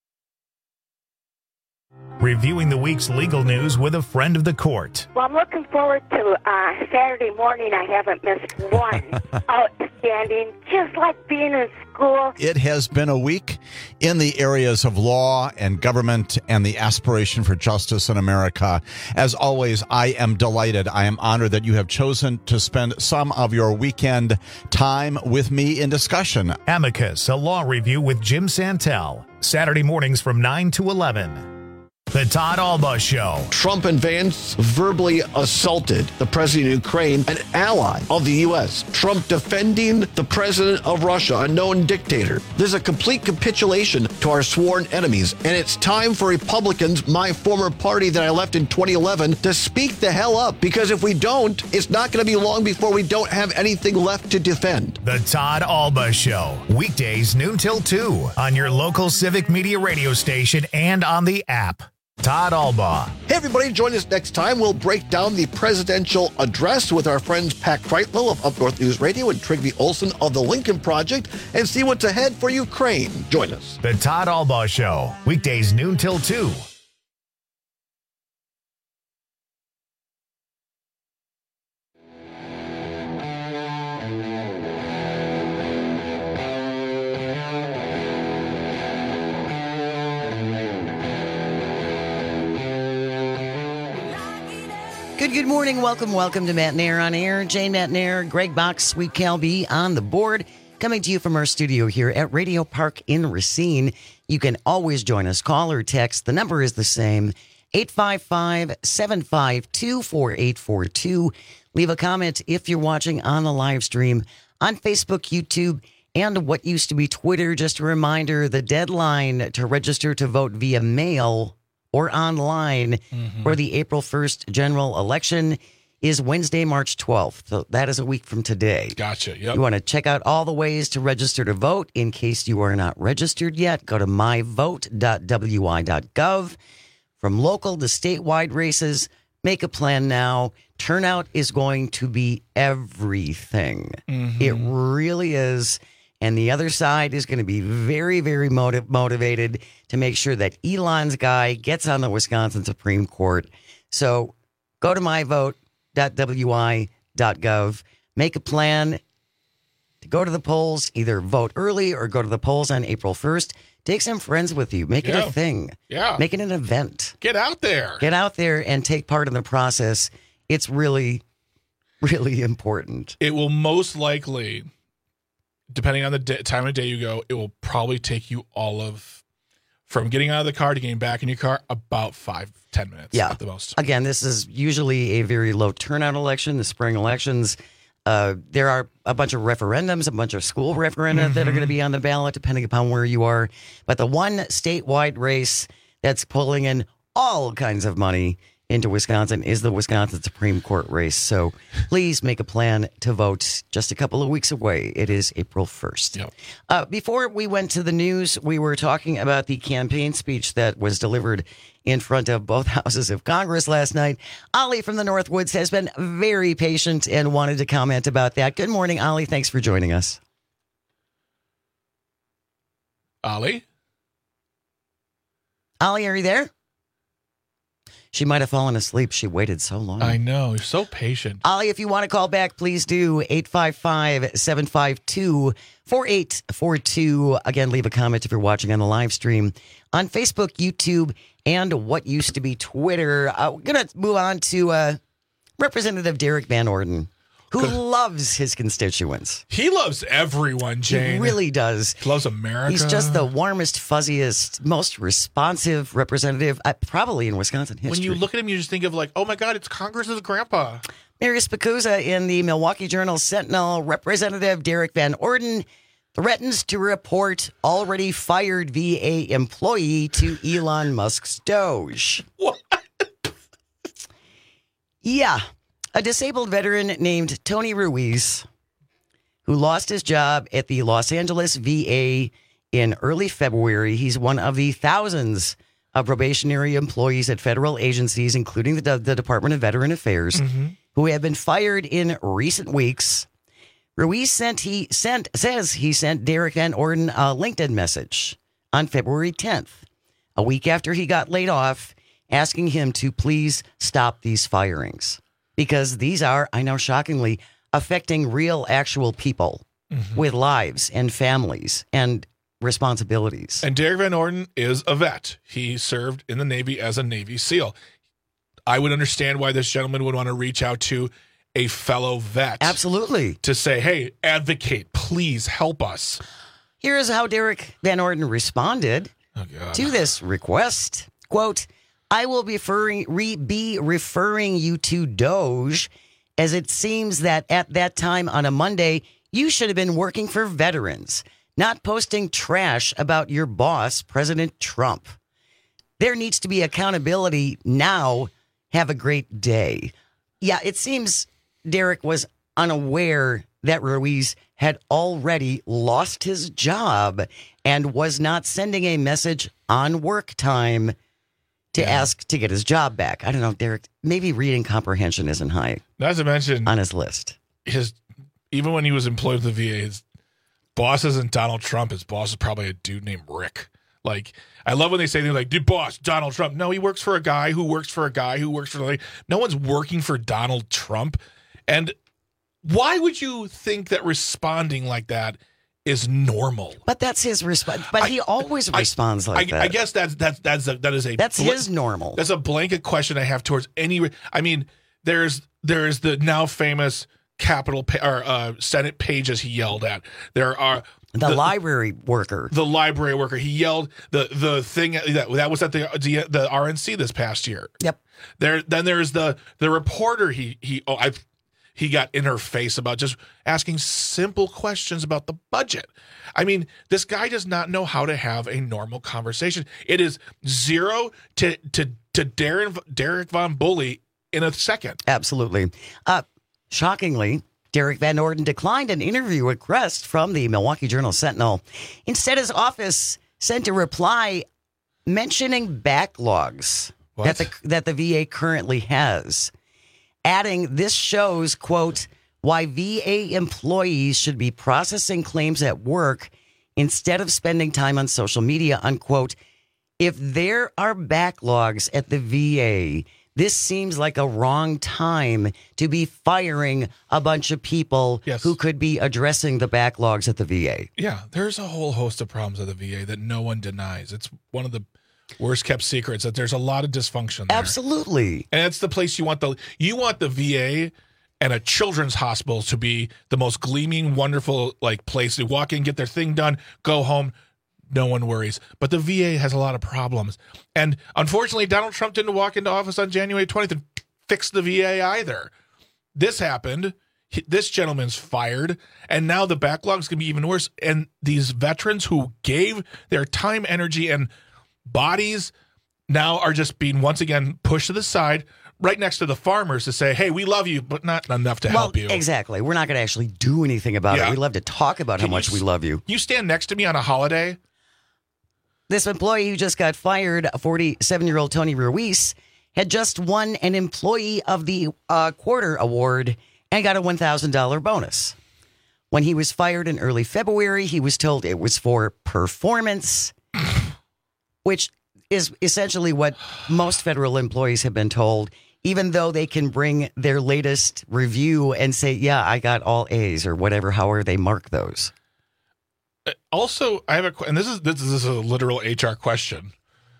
Reviewing the week's legal news with a friend of the court. Well, I'm looking forward to uh, Saturday morning. I haven't missed one. Outstanding, just like being in school. It has been a week in the areas of law and government and the aspiration for justice in America. As always, I am delighted. I am honored that you have chosen to spend some of your weekend time with me in discussion. Amicus, a law review with Jim Santel. Saturday mornings from nine to eleven. The Todd Alba Show. Trump and Vance verbally assaulted the president of Ukraine, an ally of the U S. Trump defending the president of Russia, a known dictator. This is a complete capitulation to our sworn enemies. And it's time for Republicans, my former party that I left in twenty eleven, to speak the hell up. Because if we don't, it's not going to be long before we don't have anything left to defend. The Todd Alba Show. Weekdays noon till two on your local Civic Media radio station and on the app. Todd Alba. Hey, everybody, join us next time. We'll break down the presidential address with our friends Pat Kreitlow of Up North News Radio and Trygve Olsen of the Lincoln Project and see what's ahead for Ukraine. Join us. The Todd Alba Show. Weekdays noon till two. Good, good morning. Welcome, welcome to Matt Nair on Air. Jane Matt Nair, Greg Box, Sweet Cal B on the board. Coming to you from our studio here at Radio Park in Racine. You can always join us. Call or text. The number is the same. eight five five, seven five two, four eight four two. Leave a comment if you're watching on the live stream on Facebook, YouTube, and what used to be Twitter. Just a reminder, the deadline to register to vote via mail or online mm-hmm. for the April first general election is Wednesday, March twelfth. So that is a week from today. Gotcha. Yep. You want to check out all the ways to register to vote. In case you are not registered yet, go to my vote dot w i dot gov. From local to statewide races, make a plan now. Turnout is going to be everything. Mm-hmm. It really is. And the other side is going to be very, very motiv- motivated to make sure that Elon's guy gets on the Wisconsin Supreme Court. So go to my vote dot w i dot gov. Make a plan to go to the polls, either vote early or go to the polls on April first. Take some friends with you. Make yeah. it a thing. Yeah. Make it an event. Get out there. Get out there and take part in the process. It's really, really important. It will most likely, depending on the day, time of day you go, it will probably take you all of, from getting out of the car to getting back in your car, about five, ten minutes yeah. at the most. Again, this is usually a very low turnout election, the spring elections. Uh, there are a bunch of referendums, a bunch of school referenda mm-hmm. that are going to be on the ballot, depending upon where you are. But the one statewide race that's pulling in all kinds of money into Wisconsin is the Wisconsin Supreme Court race. So please make a plan to vote. Just a couple of weeks away. It is April first. Yep. Uh, before we went to the news, we were talking about the campaign speech that was delivered in front of both houses of Congress last night. Ollie from the Northwoods has been very patient and wanted to comment about that. Good morning, Ollie. Thanks for joining us. Ollie? Ollie, are you there? She might have fallen asleep. She waited so long. I know. You're so patient. Ollie, if you want to call back, please do. eight five five, seven five two, four eight four two. Again, leave a comment if you're watching on the live stream on Facebook, YouTube, and what used to be Twitter. Uh, we're going to move on to uh, Representative Derek Van Orden, who loves his constituents. He loves everyone, Jane. He really does. He loves America. He's just the warmest, fuzziest, most responsive representative, uh, probably in Wisconsin history. When you look at him, you just think of like, oh my God, it's Congress's grandpa. Mary Spicuzza in the Milwaukee Journal Sentinel. Representative Derek Van Orden threatens to report already fired V A employee to Elon Musk's Doge. What? Yeah. A disabled veteran named Tony Ruiz, who lost his job at the Los Angeles V A in early February. He's one of the thousands of probationary employees at federal agencies, including the, the Department of Veteran Affairs, mm-hmm. who have been fired in recent weeks. Ruiz sent he sent says he sent Derek Van Orden a LinkedIn message on February tenth, a week after he got laid off, asking him to please stop these firings. Because these are, I know shockingly, affecting real, actual people mm-hmm. with lives and families and responsibilities. And Derek Van Orden is a vet. He served in the Navy as a Navy SEAL. I would understand why this gentleman would want to reach out to a fellow vet. Absolutely. To say, hey, advocate, please help us. Here's how Derek Van Orden responded oh, God. to this request. Quote, I will be referring, re, be referring you to Doge, as it seems that at that time on a Monday, you should have been working for veterans, not posting trash about your boss, President Trump. There needs to be accountability now. Have a great day. Yeah, it seems Derek was unaware that Ruiz had already lost his job and was not sending a message on work time to yeah. ask to get his job back. I don't know, Derek, maybe reading comprehension isn't high. Not to mention on his list. His even when he was employed with the V A, his boss isn't Donald Trump. His boss is probably a dude named Rick. Like, I love when they say things like, "Dude, boss, Donald Trump." No, he works for a guy who works for a guy who works for like. No one's working for Donald Trump. And why would you think that responding like that is normal? But that's his response. But I, he always I, responds like I, that. I guess that's that's that's a, that is a that's bl- his normal. That's a blanket question I have towards any. I mean, there's there's the now famous Capitol pa- or uh, Senate pages he yelled at. There are the, the library worker. The library worker. He yelled the the thing that that was at the the, the R N C this past year. Yep. There then there's the the reporter he he oh I he got in her face about just asking simple questions about the budget. I mean, this guy does not know how to have a normal conversation. It is zero to to to Darren Derek Von Bully in a second. Absolutely. Uh, shockingly, Derek Van Orden declined an interview request from the Milwaukee Journal-Sentinel. Instead, his office sent a reply mentioning backlogs What? that the that the V A currently has, adding this shows, quote, why V A employees should be processing claims at work instead of spending time on social media, unquote. If there are backlogs at the V A, this seems like a wrong time to be firing a bunch of people Yes. who could be addressing the backlogs at the V A. Yeah, there's a whole host of problems at the V A that no one denies. It's one of the worst kept secrets that there's a lot of dysfunction there. Absolutely. And it's the place you want the you want the V A and a children's hospital to be the most gleaming, wonderful like place to walk in, get their thing done, go home. No one worries. But the V A has a lot of problems. And unfortunately, Donald Trump didn't walk into office on January twentieth and fix the V A either. This happened. He- This gentleman's fired. And now the backlog's going to be even worse. And these veterans who gave their time, energy, and bodies now are just being once again pushed to the side right next to the farmers to say, hey, we love you, but not enough to well, help you. Exactly. We're not going to actually do anything about Yeah. it. We love to talk about Can how much you we s- love you. You stand next to me on a holiday. This employee who just got fired, forty-seven-year-old Tony Ruiz, had just won an Employee of the uh, Quarter award and got a one thousand dollars bonus. When he was fired in early February, he was told it was for performance, which is essentially what most federal employees have been told, even though they can bring their latest review and say, yeah, I got all A's or whatever, however they mark those. Also, I have a, que- and this is this is a literal H R question.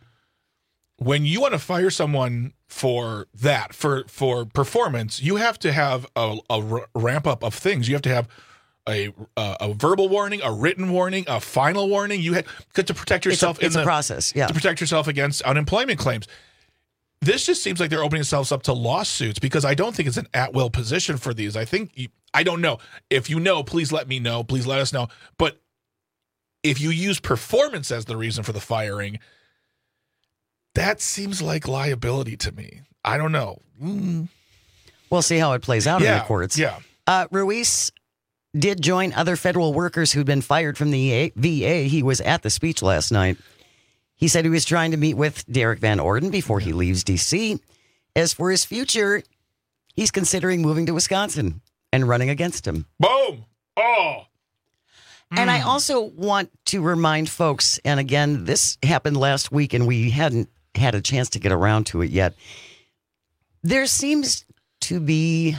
When you want to fire someone for that, for for performance, you have to have a, a r- ramp up of things. You have to have a a, a verbal warning, a written warning, a final warning. You had to protect yourself. It's a, it's in a the, process, yeah. to protect yourself against unemployment claims. This just seems like they're opening themselves up to lawsuits because I don't think it's an at-will position for these. I think you, I don't know. If you know, please let me know. Please let us know. But if you use performance as the reason for the firing, that seems like liability to me. I don't know. Mm. We'll see how it plays out in Yeah, the courts. yeah. Uh, Ruiz did join other federal workers who'd been fired from the V A. He was at the speech last night. He said he was trying to meet with Derek Van Orden before he leaves D C. As for his future, he's considering moving to Wisconsin and running against him. Boom! Oh! And I also want to remind folks, and again, this happened last week and we hadn't had a chance to get around to it yet. There seems to be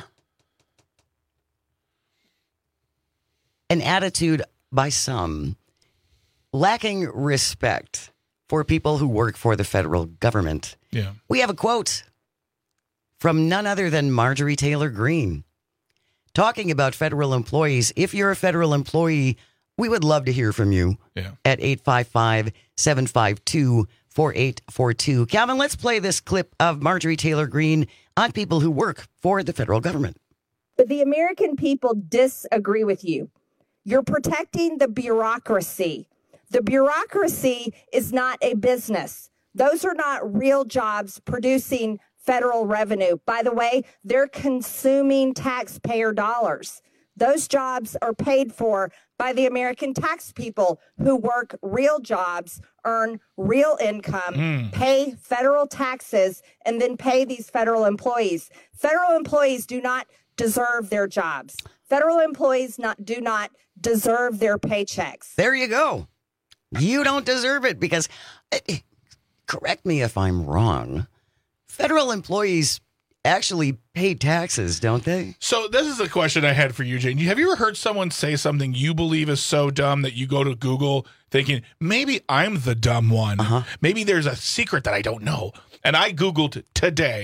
an attitude by some lacking respect for people who work for the federal government. Yeah. We have a quote from none other than Marjorie Taylor Greene talking about federal employees. If you're a federal employee, we would love to hear from you Yeah. at eight five five, seven five two, four eight four two. Calvin, let's play this clip of Marjorie Taylor Greene on people who work for the federal government. But the American people disagree with you. You're protecting the bureaucracy. The bureaucracy is not a business. Those are not real jobs producing federal revenue. By the way, they're consuming taxpayer dollars. Those jobs are paid for by the American tax people who work real jobs, earn real income, Mm. pay federal taxes, and then pay these federal employees. Federal employees do not deserve their jobs. Federal employees not do not deserve their paychecks. There you go. You don't deserve it because, eh, correct me if I'm wrong, federal employees actually pay taxes, don't they? So this is a question I had for you, Jane. Have you ever heard someone say something you believe is so dumb that you go to Google thinking, maybe I'm the dumb one. Uh-huh. Maybe there's a secret that I don't know. And I Googled today,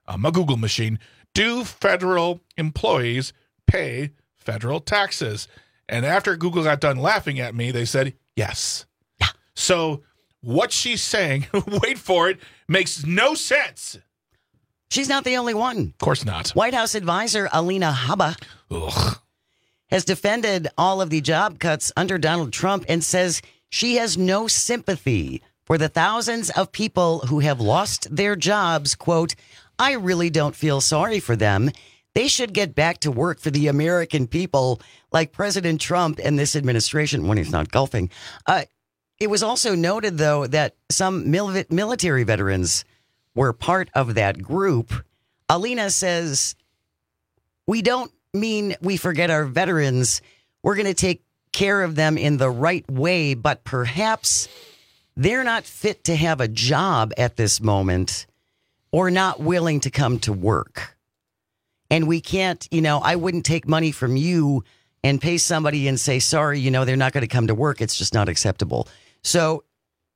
I'm a Google machine. Do federal employees pay federal taxes? And after Google got done laughing at me, they said yes. Yeah. So what she's saying, wait for it, makes no sense. She's not the only one. Of course not. White House advisor Alina Habba Ugh. has defended all of the job cuts under Donald Trump and says she has no sympathy for the thousands of people who have lost their jobs. Quote, I really don't feel sorry for them. They should get back to work for the American people like President Trump and this administration when he's not golfing. Uh, it was also noted, though, that some mil- military veterans were part of that group. Alina says, we don't mean we forget our veterans. We're going to take care of them in the right way, but perhaps they're not fit to have a job at this moment or not willing to come to work. And we can't, you know, I wouldn't take money from you and pay somebody and say, sorry, you know, they're not going to come to work. It's just not acceptable. So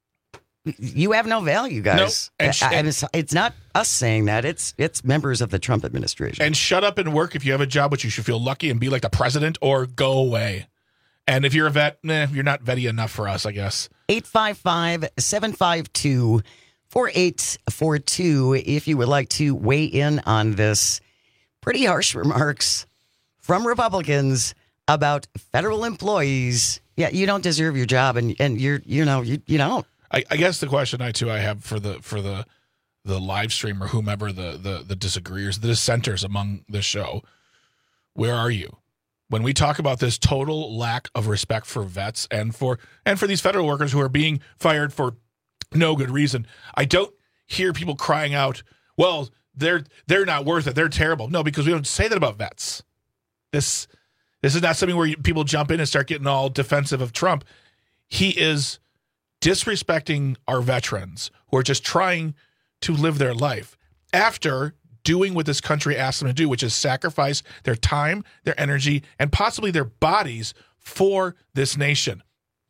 you have no value, guys. No, and sh- I, I, it's, it's not us saying that. It's it's members of the Trump administration. And shut up and work if you have a job, but you should feel lucky and be like the president, or go away. And if you're a vet, nah, you're not vetty enough for us, I guess. eight five five, seven five two, four eight four two if you would like to weigh in on this. Pretty harsh remarks from Republicans about federal employees. Yeah, you don't deserve your job, and, and you're, you know, you, you don't. I, I guess the question I too I have for the for the the live stream or whomever the, the the disagreeers, the dissenters among the show, where are you when we talk about this total lack of respect for vets and for and for these federal workers who are being fired for no good reason? I don't hear people crying out, "Well, they're they're not worth it. They're terrible." No, because we don't say that about vets. This this is not something where you, people jump in and start getting all defensive of Trump. He is disrespecting our veterans who are just trying to live their life after doing what this country asks them to do, which is sacrifice their time, their energy, and possibly their bodies for this nation.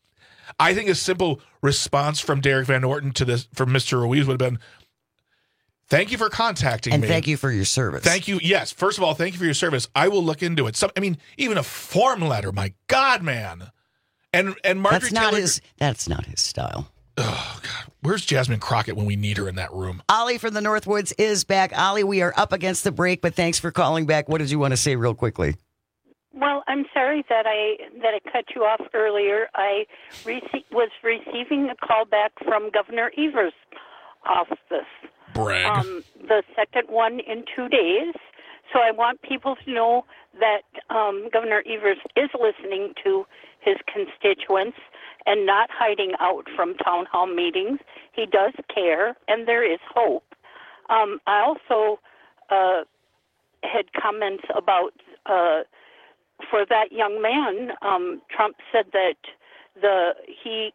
I think a simple response from Derek Van Orton to this, from Mister Ruiz, would have been, thank you for contacting and me. And thank you for your service. Thank you. Yes. First of all, thank you for your service. I will look into it. Some, I mean, even a form letter. My God, man. And and Marjorie that's not Taylor, his. That's not his style. Oh God, where's Jasmine Crockett when we need her in that room? Ollie from the Northwoods is back. Ollie, we are up against the break, but thanks for calling back. What did you want to say, real quickly? Well, I'm sorry that I that I cut you off earlier. I rece- was receiving a call back from Governor Evers' office. Brag. Um, the second one in two days. So I want people to know that um, Governor Evers is listening to his constituents and not hiding out from town hall meetings. He does care, and there is hope. Um, I also uh, had comments about, uh, for that young man, um, Trump said that the he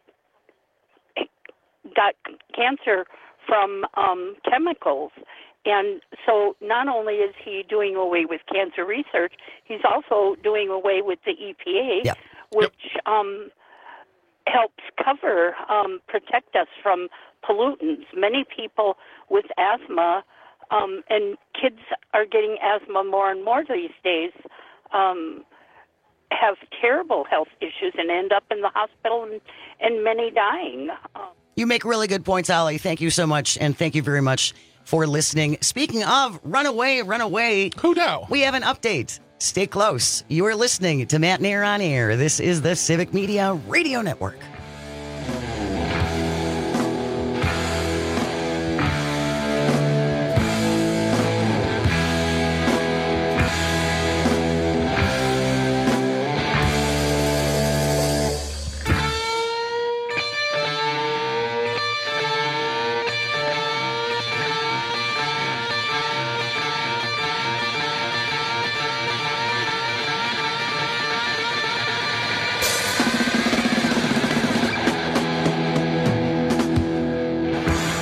got cancer from um, chemicals. And so not only is he doing away with cancer research, he's also doing away with the E P A, yep. which yep. Um, helps cover, um, protect us from pollutants. Many people with asthma, um, and kids are getting asthma more and more these days, um, have terrible health issues and end up in the hospital, and, and many dying. Um, you make really good points, Ollie. Thank you so much, and thank you very much for listening. Speaking of run away, run away. Who now? We have an update. Stay close. You are listening to Matt Nair on Air. This is the Civic Media Radio Network.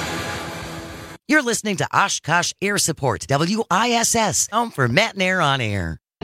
You're listening to Oshkosh Air Support, W I S S, home for Matt Nair on Air.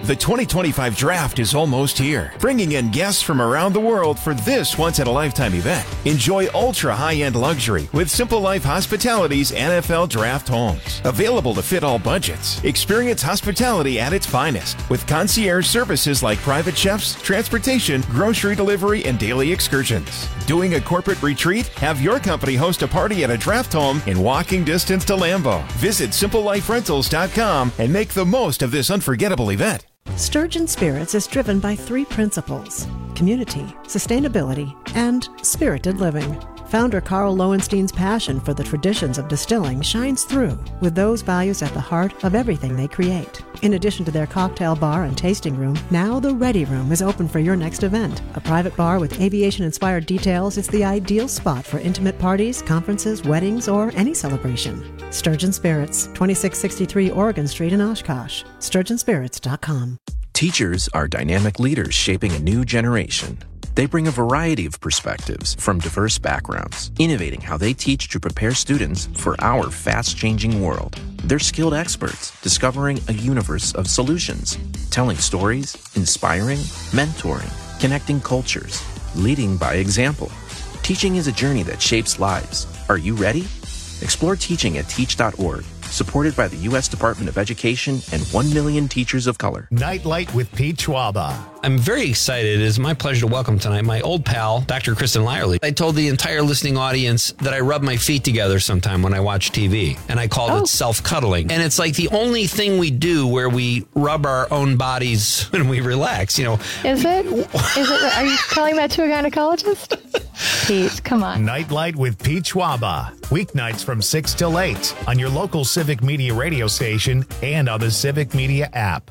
The twenty twenty-five draft is almost here, bringing in guests from around the world for this once-in-a-lifetime event. Enjoy ultra-high-end luxury with Simple Life Hospitality's N F L Draft Homes. Available to fit all budgets. Experience hospitality at its finest with concierge services like private chefs, transportation, grocery delivery, and daily excursions. Doing a corporate retreat? Have your company host a party at a draft home in walking distance to Lambeau. Visit simple life rentals dot com and make the most of this unforgettable event. Sturgeon Spirits is driven by three principles: community, sustainability, and spirited living. Founder Carl Lowenstein's passion for the traditions of distilling shines through, with those values at the heart of everything they create. In addition to their cocktail bar and tasting room, now the Ready Room is open for your next event. A private bar with aviation-inspired details is the ideal spot for intimate parties, conferences, weddings, or any celebration. Sturgeon Spirits, twenty-six sixty-three Oregon Street in Oshkosh. sturgeon spirits dot com. Teachers are dynamic leaders shaping a new generation. They bring a variety of perspectives from diverse backgrounds, innovating how they teach to prepare students for our fast-changing world. They're skilled experts, discovering a universe of solutions, telling stories, inspiring, mentoring, connecting cultures, leading by example. Teaching is a journey that shapes lives. Are you ready? Explore teaching at teach dot org. Supported by the U S Department of Education and one million teachers of color. Nightlight with Pete Schwaba. I'm very excited. It is my pleasure to welcome tonight my old pal, Doctor Kristen Lyerly. I told the entire listening audience that I rub my feet together sometime when I watch T V, and I called Oh. it self-cuddling. And it's like the only thing we do where we rub our own bodies when we relax, you know. Is it? Is it? Are you telling that to a gynecologist? Pete, come on. Nightlight with Pete Schwaba. Weeknights from six till eight on your local Civic Media radio station and on the Civic Media app.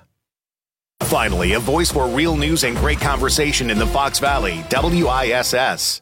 Finally, a voice for real news and great conversation in the Fox Valley, W I S S.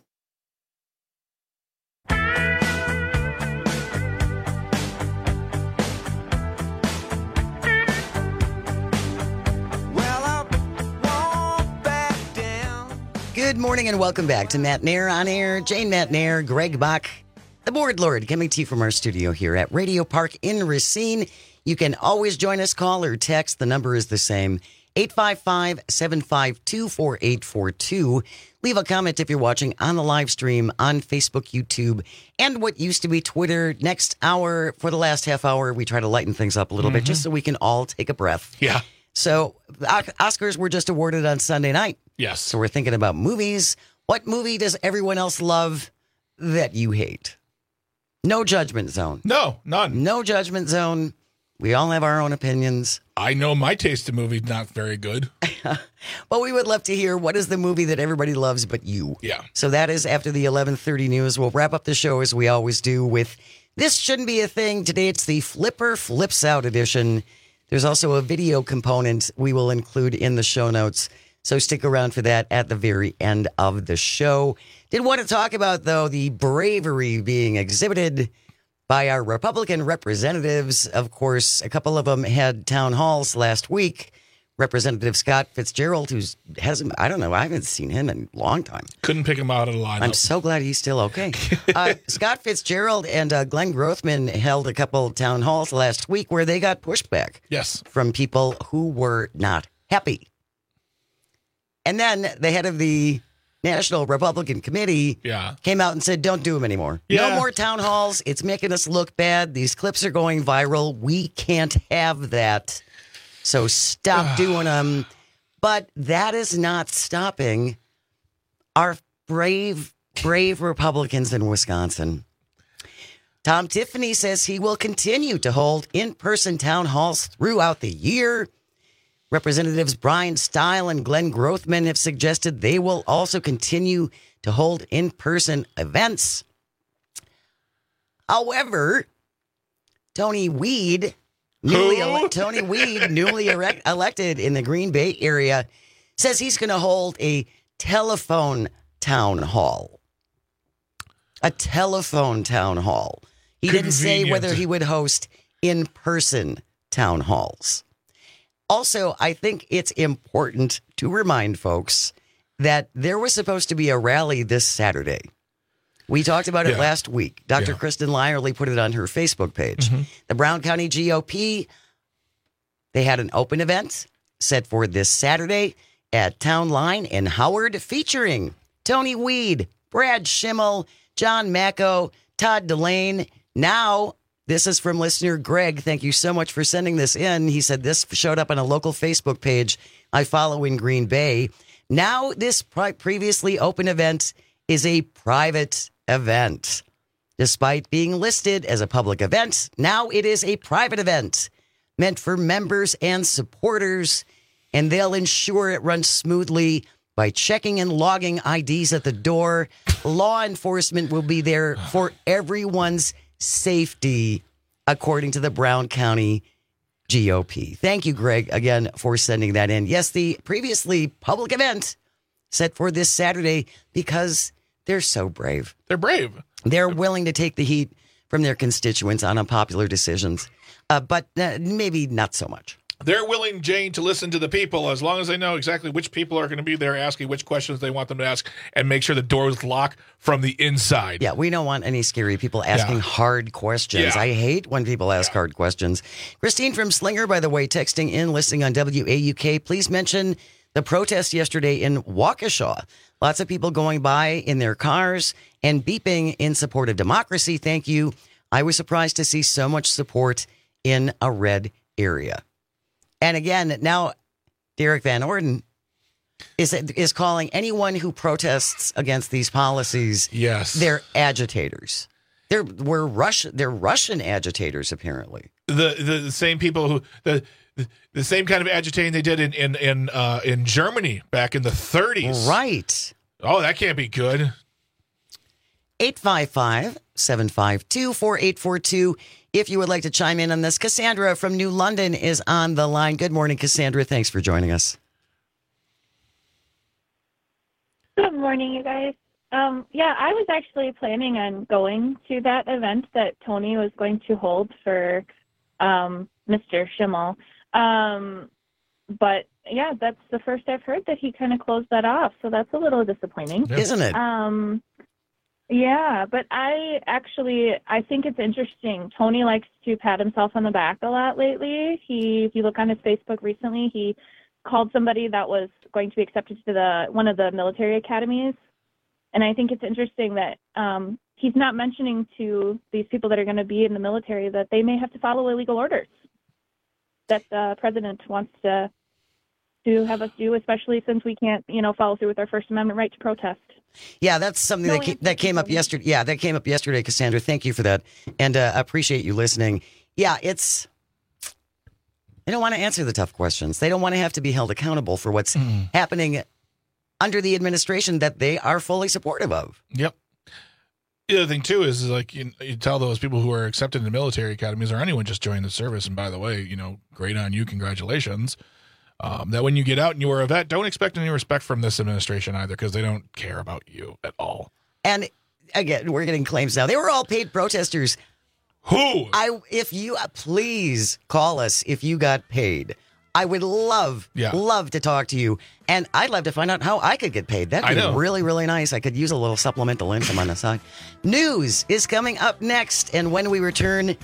Good morning and welcome back to Matt Nair on Air. Jane Matt Nair, Greg Bach, the Board Lord, coming to you from our studio here at Radio Park in Racine. You can always join us, call or text. The number is the same, eight five five, seven five two, four eight four two. Leave a comment if you're watching on the live stream on Facebook, YouTube, and what used to be Twitter. Next hour, for the last half hour, we try to lighten things up a little Mm-hmm. bit just so we can all take a breath. Yeah. So, Oscars were just awarded on Sunday night. Yes. So we're thinking about movies. What movie does everyone else love that you hate? No judgment zone. No, none. No judgment zone. We all have our own opinions. I know my taste in movies not very good. But we would love to hear what is the movie that everybody loves but you. Yeah. So that is after the eleven thirty news. We'll wrap up the show as we always do with This Shouldn't Be a Thing. Today it's the Flipper Flips Out edition. There's also a video component we will include in the show notes. So stick around for that at the very end of the show. Did want to talk about, though, the bravery being exhibited by our Republican representatives. Of course, a couple of them had town halls last week. Representative Scott Fitzgerald, who's hasn't, I don't know, I haven't seen him in a long time. Couldn't pick him out of the lineup. I'm so glad he's still okay. uh, Scott Fitzgerald and uh, Glenn Grothman held a couple town halls last week where they got pushback. Yes. From people who were not happy. And then the head of the National Republican Committee Yeah. came out and said, don't do them anymore. Yeah. No more town halls. It's making us look bad. These clips are going viral. We can't have that. So stop doing them. But that is not stopping our brave, brave Republicans in Wisconsin. Tom Tiffany says he will continue to hold in-person town halls throughout the year. Representatives Brian Stile and Glenn Grothman have suggested they will also continue to hold in-person events. However, Tony Weed, newly ele- Tony Weed, newly erect- elected in the Green Bay area, says he's going to hold a telephone town hall. A telephone town hall. He didn't say Convenient. whether he would host in-person town halls. Also, I think it's important to remind folks that there was supposed to be a rally this Saturday. We talked about it Yeah. last week. Doctor Yeah. Kristen Lyerly put it on her Facebook page. Mhm. The Brown County G O P, they had an open event set for this Saturday at Town Line in Howard, featuring Tony Weed, Brad Schimmel, John Macco, Todd Delane. Now, this is from listener Greg. Thank you so much for sending this in. He said this showed up on a local Facebook page I follow in Green Bay. Now, this pre- previously open event is a private event. Despite being listed as a public event, now it is a private event meant for members and supporters, and they'll ensure it runs smoothly by checking and logging I Ds at the door. Law enforcement will be there for everyone's safety, according to the Brown County G O P. Thank you, Greg, again, for sending that in. Yes, the previously public event set for this Saturday because they're so brave. They're brave. They're willing to take the heat from their constituents on unpopular decisions, uh, but uh, maybe not so much. They're willing, Jane, to listen to the people as long as they know exactly which people are going to be there asking which questions they want them to ask and make sure the doors lock from the inside. Yeah, we don't want any scary people asking Yeah. hard questions. Yeah. I hate when people ask Yeah. hard questions. Christine from Slinger, by the way, texting in, listening on W A U K. Please mention the protest yesterday in Waukesha. Lots of people going by in their cars and beeping in support of democracy. Thank you. I was surprised to see so much support in a red area. And again, now Derek Van Orden is is calling anyone who protests against these policies, yes, they're agitators. They're we're Russian. They're Russian agitators, apparently. The, the the same people who the the, the same kind of agitating they did in in in, uh, in Germany back in the thirties. Right. Oh, that can't be good. eight five five, seven five two, four eight four two. If you would like to chime in on this, Cassandra from New London is on the line. Good morning, Cassandra. Thanks for joining us. Good morning, you guys. Um, yeah, I was actually planning on going to that event that Tony was going to hold for um, Mister Schimmel. Um, but, yeah, that's the first I've heard that he kind of closed that off, so that's a little disappointing. Isn't it? Um, yeah, but I actually, I think it's interesting. Tony likes to pat himself on the back a lot lately. He, if you look on his Facebook recently, he called somebody that was going to be accepted to the one of the military academies. And I think it's interesting that um, he's not mentioning to these people that are going to be in the military that they may have to follow illegal orders that the president wants to to have us do, especially since we can't, you know, follow through with our First Amendment right to protest. Yeah, that's something No that, ca- answer that came up yesterday. Yeah, that came up yesterday, Cassandra. Thank you for that. And uh, I appreciate you listening. Yeah, it's, they don't want to answer the tough questions. They don't want to have to be held accountable for what's mm. happening under the administration that they are fully supportive of. Yep. The other thing, too, is, is like you, you tell those people who are accepted into military academies or anyone just joining the service, and by the way, you know, great on you, congratulations, um, that when you get out and you are a vet, don't expect any respect from this administration either, because they don't care about you at all. And again, we're getting claims now. They were all paid protesters. Who? I, if you, uh, please call us if you got paid. I would love, yeah. love to talk to you. And I'd love to find out how I could get paid. That'd be really, really nice. I could use a little supplemental income on the side. News is coming up next. And when we return,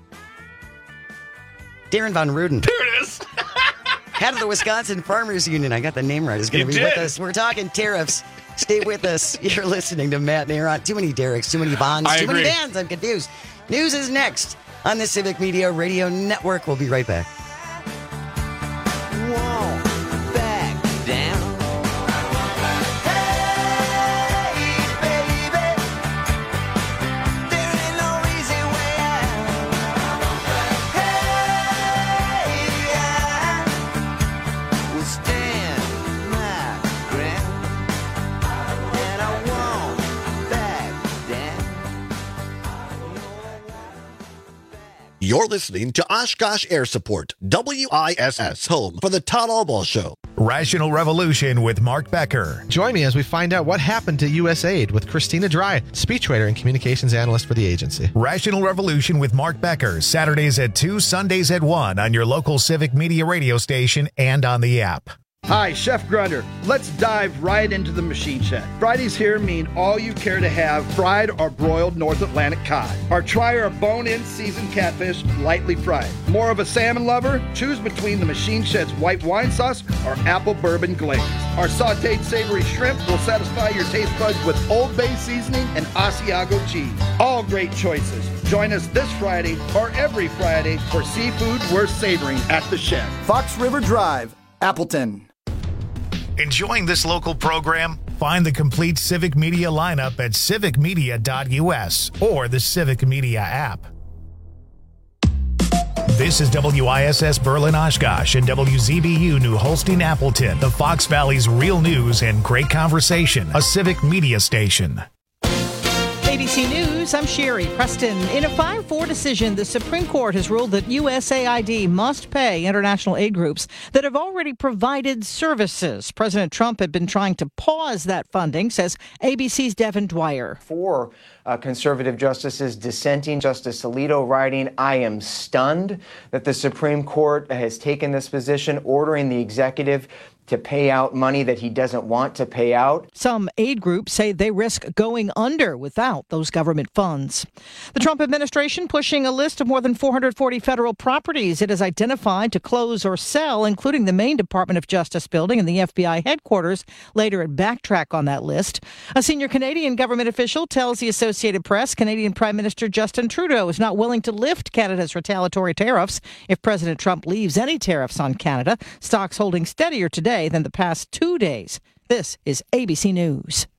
Darren Von Ruden. There it is. Head of the Wisconsin Farmers Union. I got the name right. Is going to be did. with us. We're talking tariffs. Stay with us. You're listening to Matt and Aaron. Too many Derricks, too many Bonds, I too agree. many Vans. I'm confused. News is next on the Civic Media Radio Network. We'll be right back. You're listening to Oshkosh Air Support, W I S S, home for the Todd Albaugh Show. Rational Revolution with Mark Becker. Join me as we find out what happened to U S A I D with Christina Dry, speechwriter and communications analyst for the agency. Rational Revolution with Mark Becker, Saturdays at two, Sundays at one on your local Civic Media radio station and on the app. Hi, Chef Grunder. Let's dive right into the Machine Shed. Fridays here mean all you care to have fried or broiled North Atlantic cod. Or try our bone-in seasoned catfish lightly fried. More of a salmon lover? Choose between the Machine Shed's white wine sauce or apple bourbon glaze. Our sauteed savory shrimp will satisfy your taste buds with Old Bay seasoning and Asiago cheese. All great choices. Join us this Friday or every Friday for seafood worth savoring at the Shed. Fox River Drive, Appleton. Enjoying this local program? Find the complete Civic Media lineup at civic media dot u s or the Civic Media app. This is W I S S Berlin Oshkosh and W Z B U New Holstein Appleton, the Fox Valley's real news and great conversation, a Civic Media station. A B C News, I'm Sherry Preston. In a five four decision, the Supreme Court has ruled that U S A I D must pay international aid groups that have already provided services. President Trump had been trying to pause that funding, says A B C's Devin Dwyer. Four uh, conservative justices dissenting, Justice Alito writing, "I am stunned that the Supreme Court has taken this position, ordering the executive to pay out money that he doesn't want to pay out." Some aid groups say they risk going under without those government funds. The Trump administration pushing a list of more than four hundred forty federal properties it has identified to close or sell, including the main Department of Justice building and the F B I headquarters. Later, it backtrack on that list. A senior Canadian government official tells the Associated Press Canadian Prime Minister Justin Trudeau is not willing to lift Canada's retaliatory tariffs if President Trump leaves any tariffs on Canada. Stocks holding steadier today than the past two days. This is A B C News.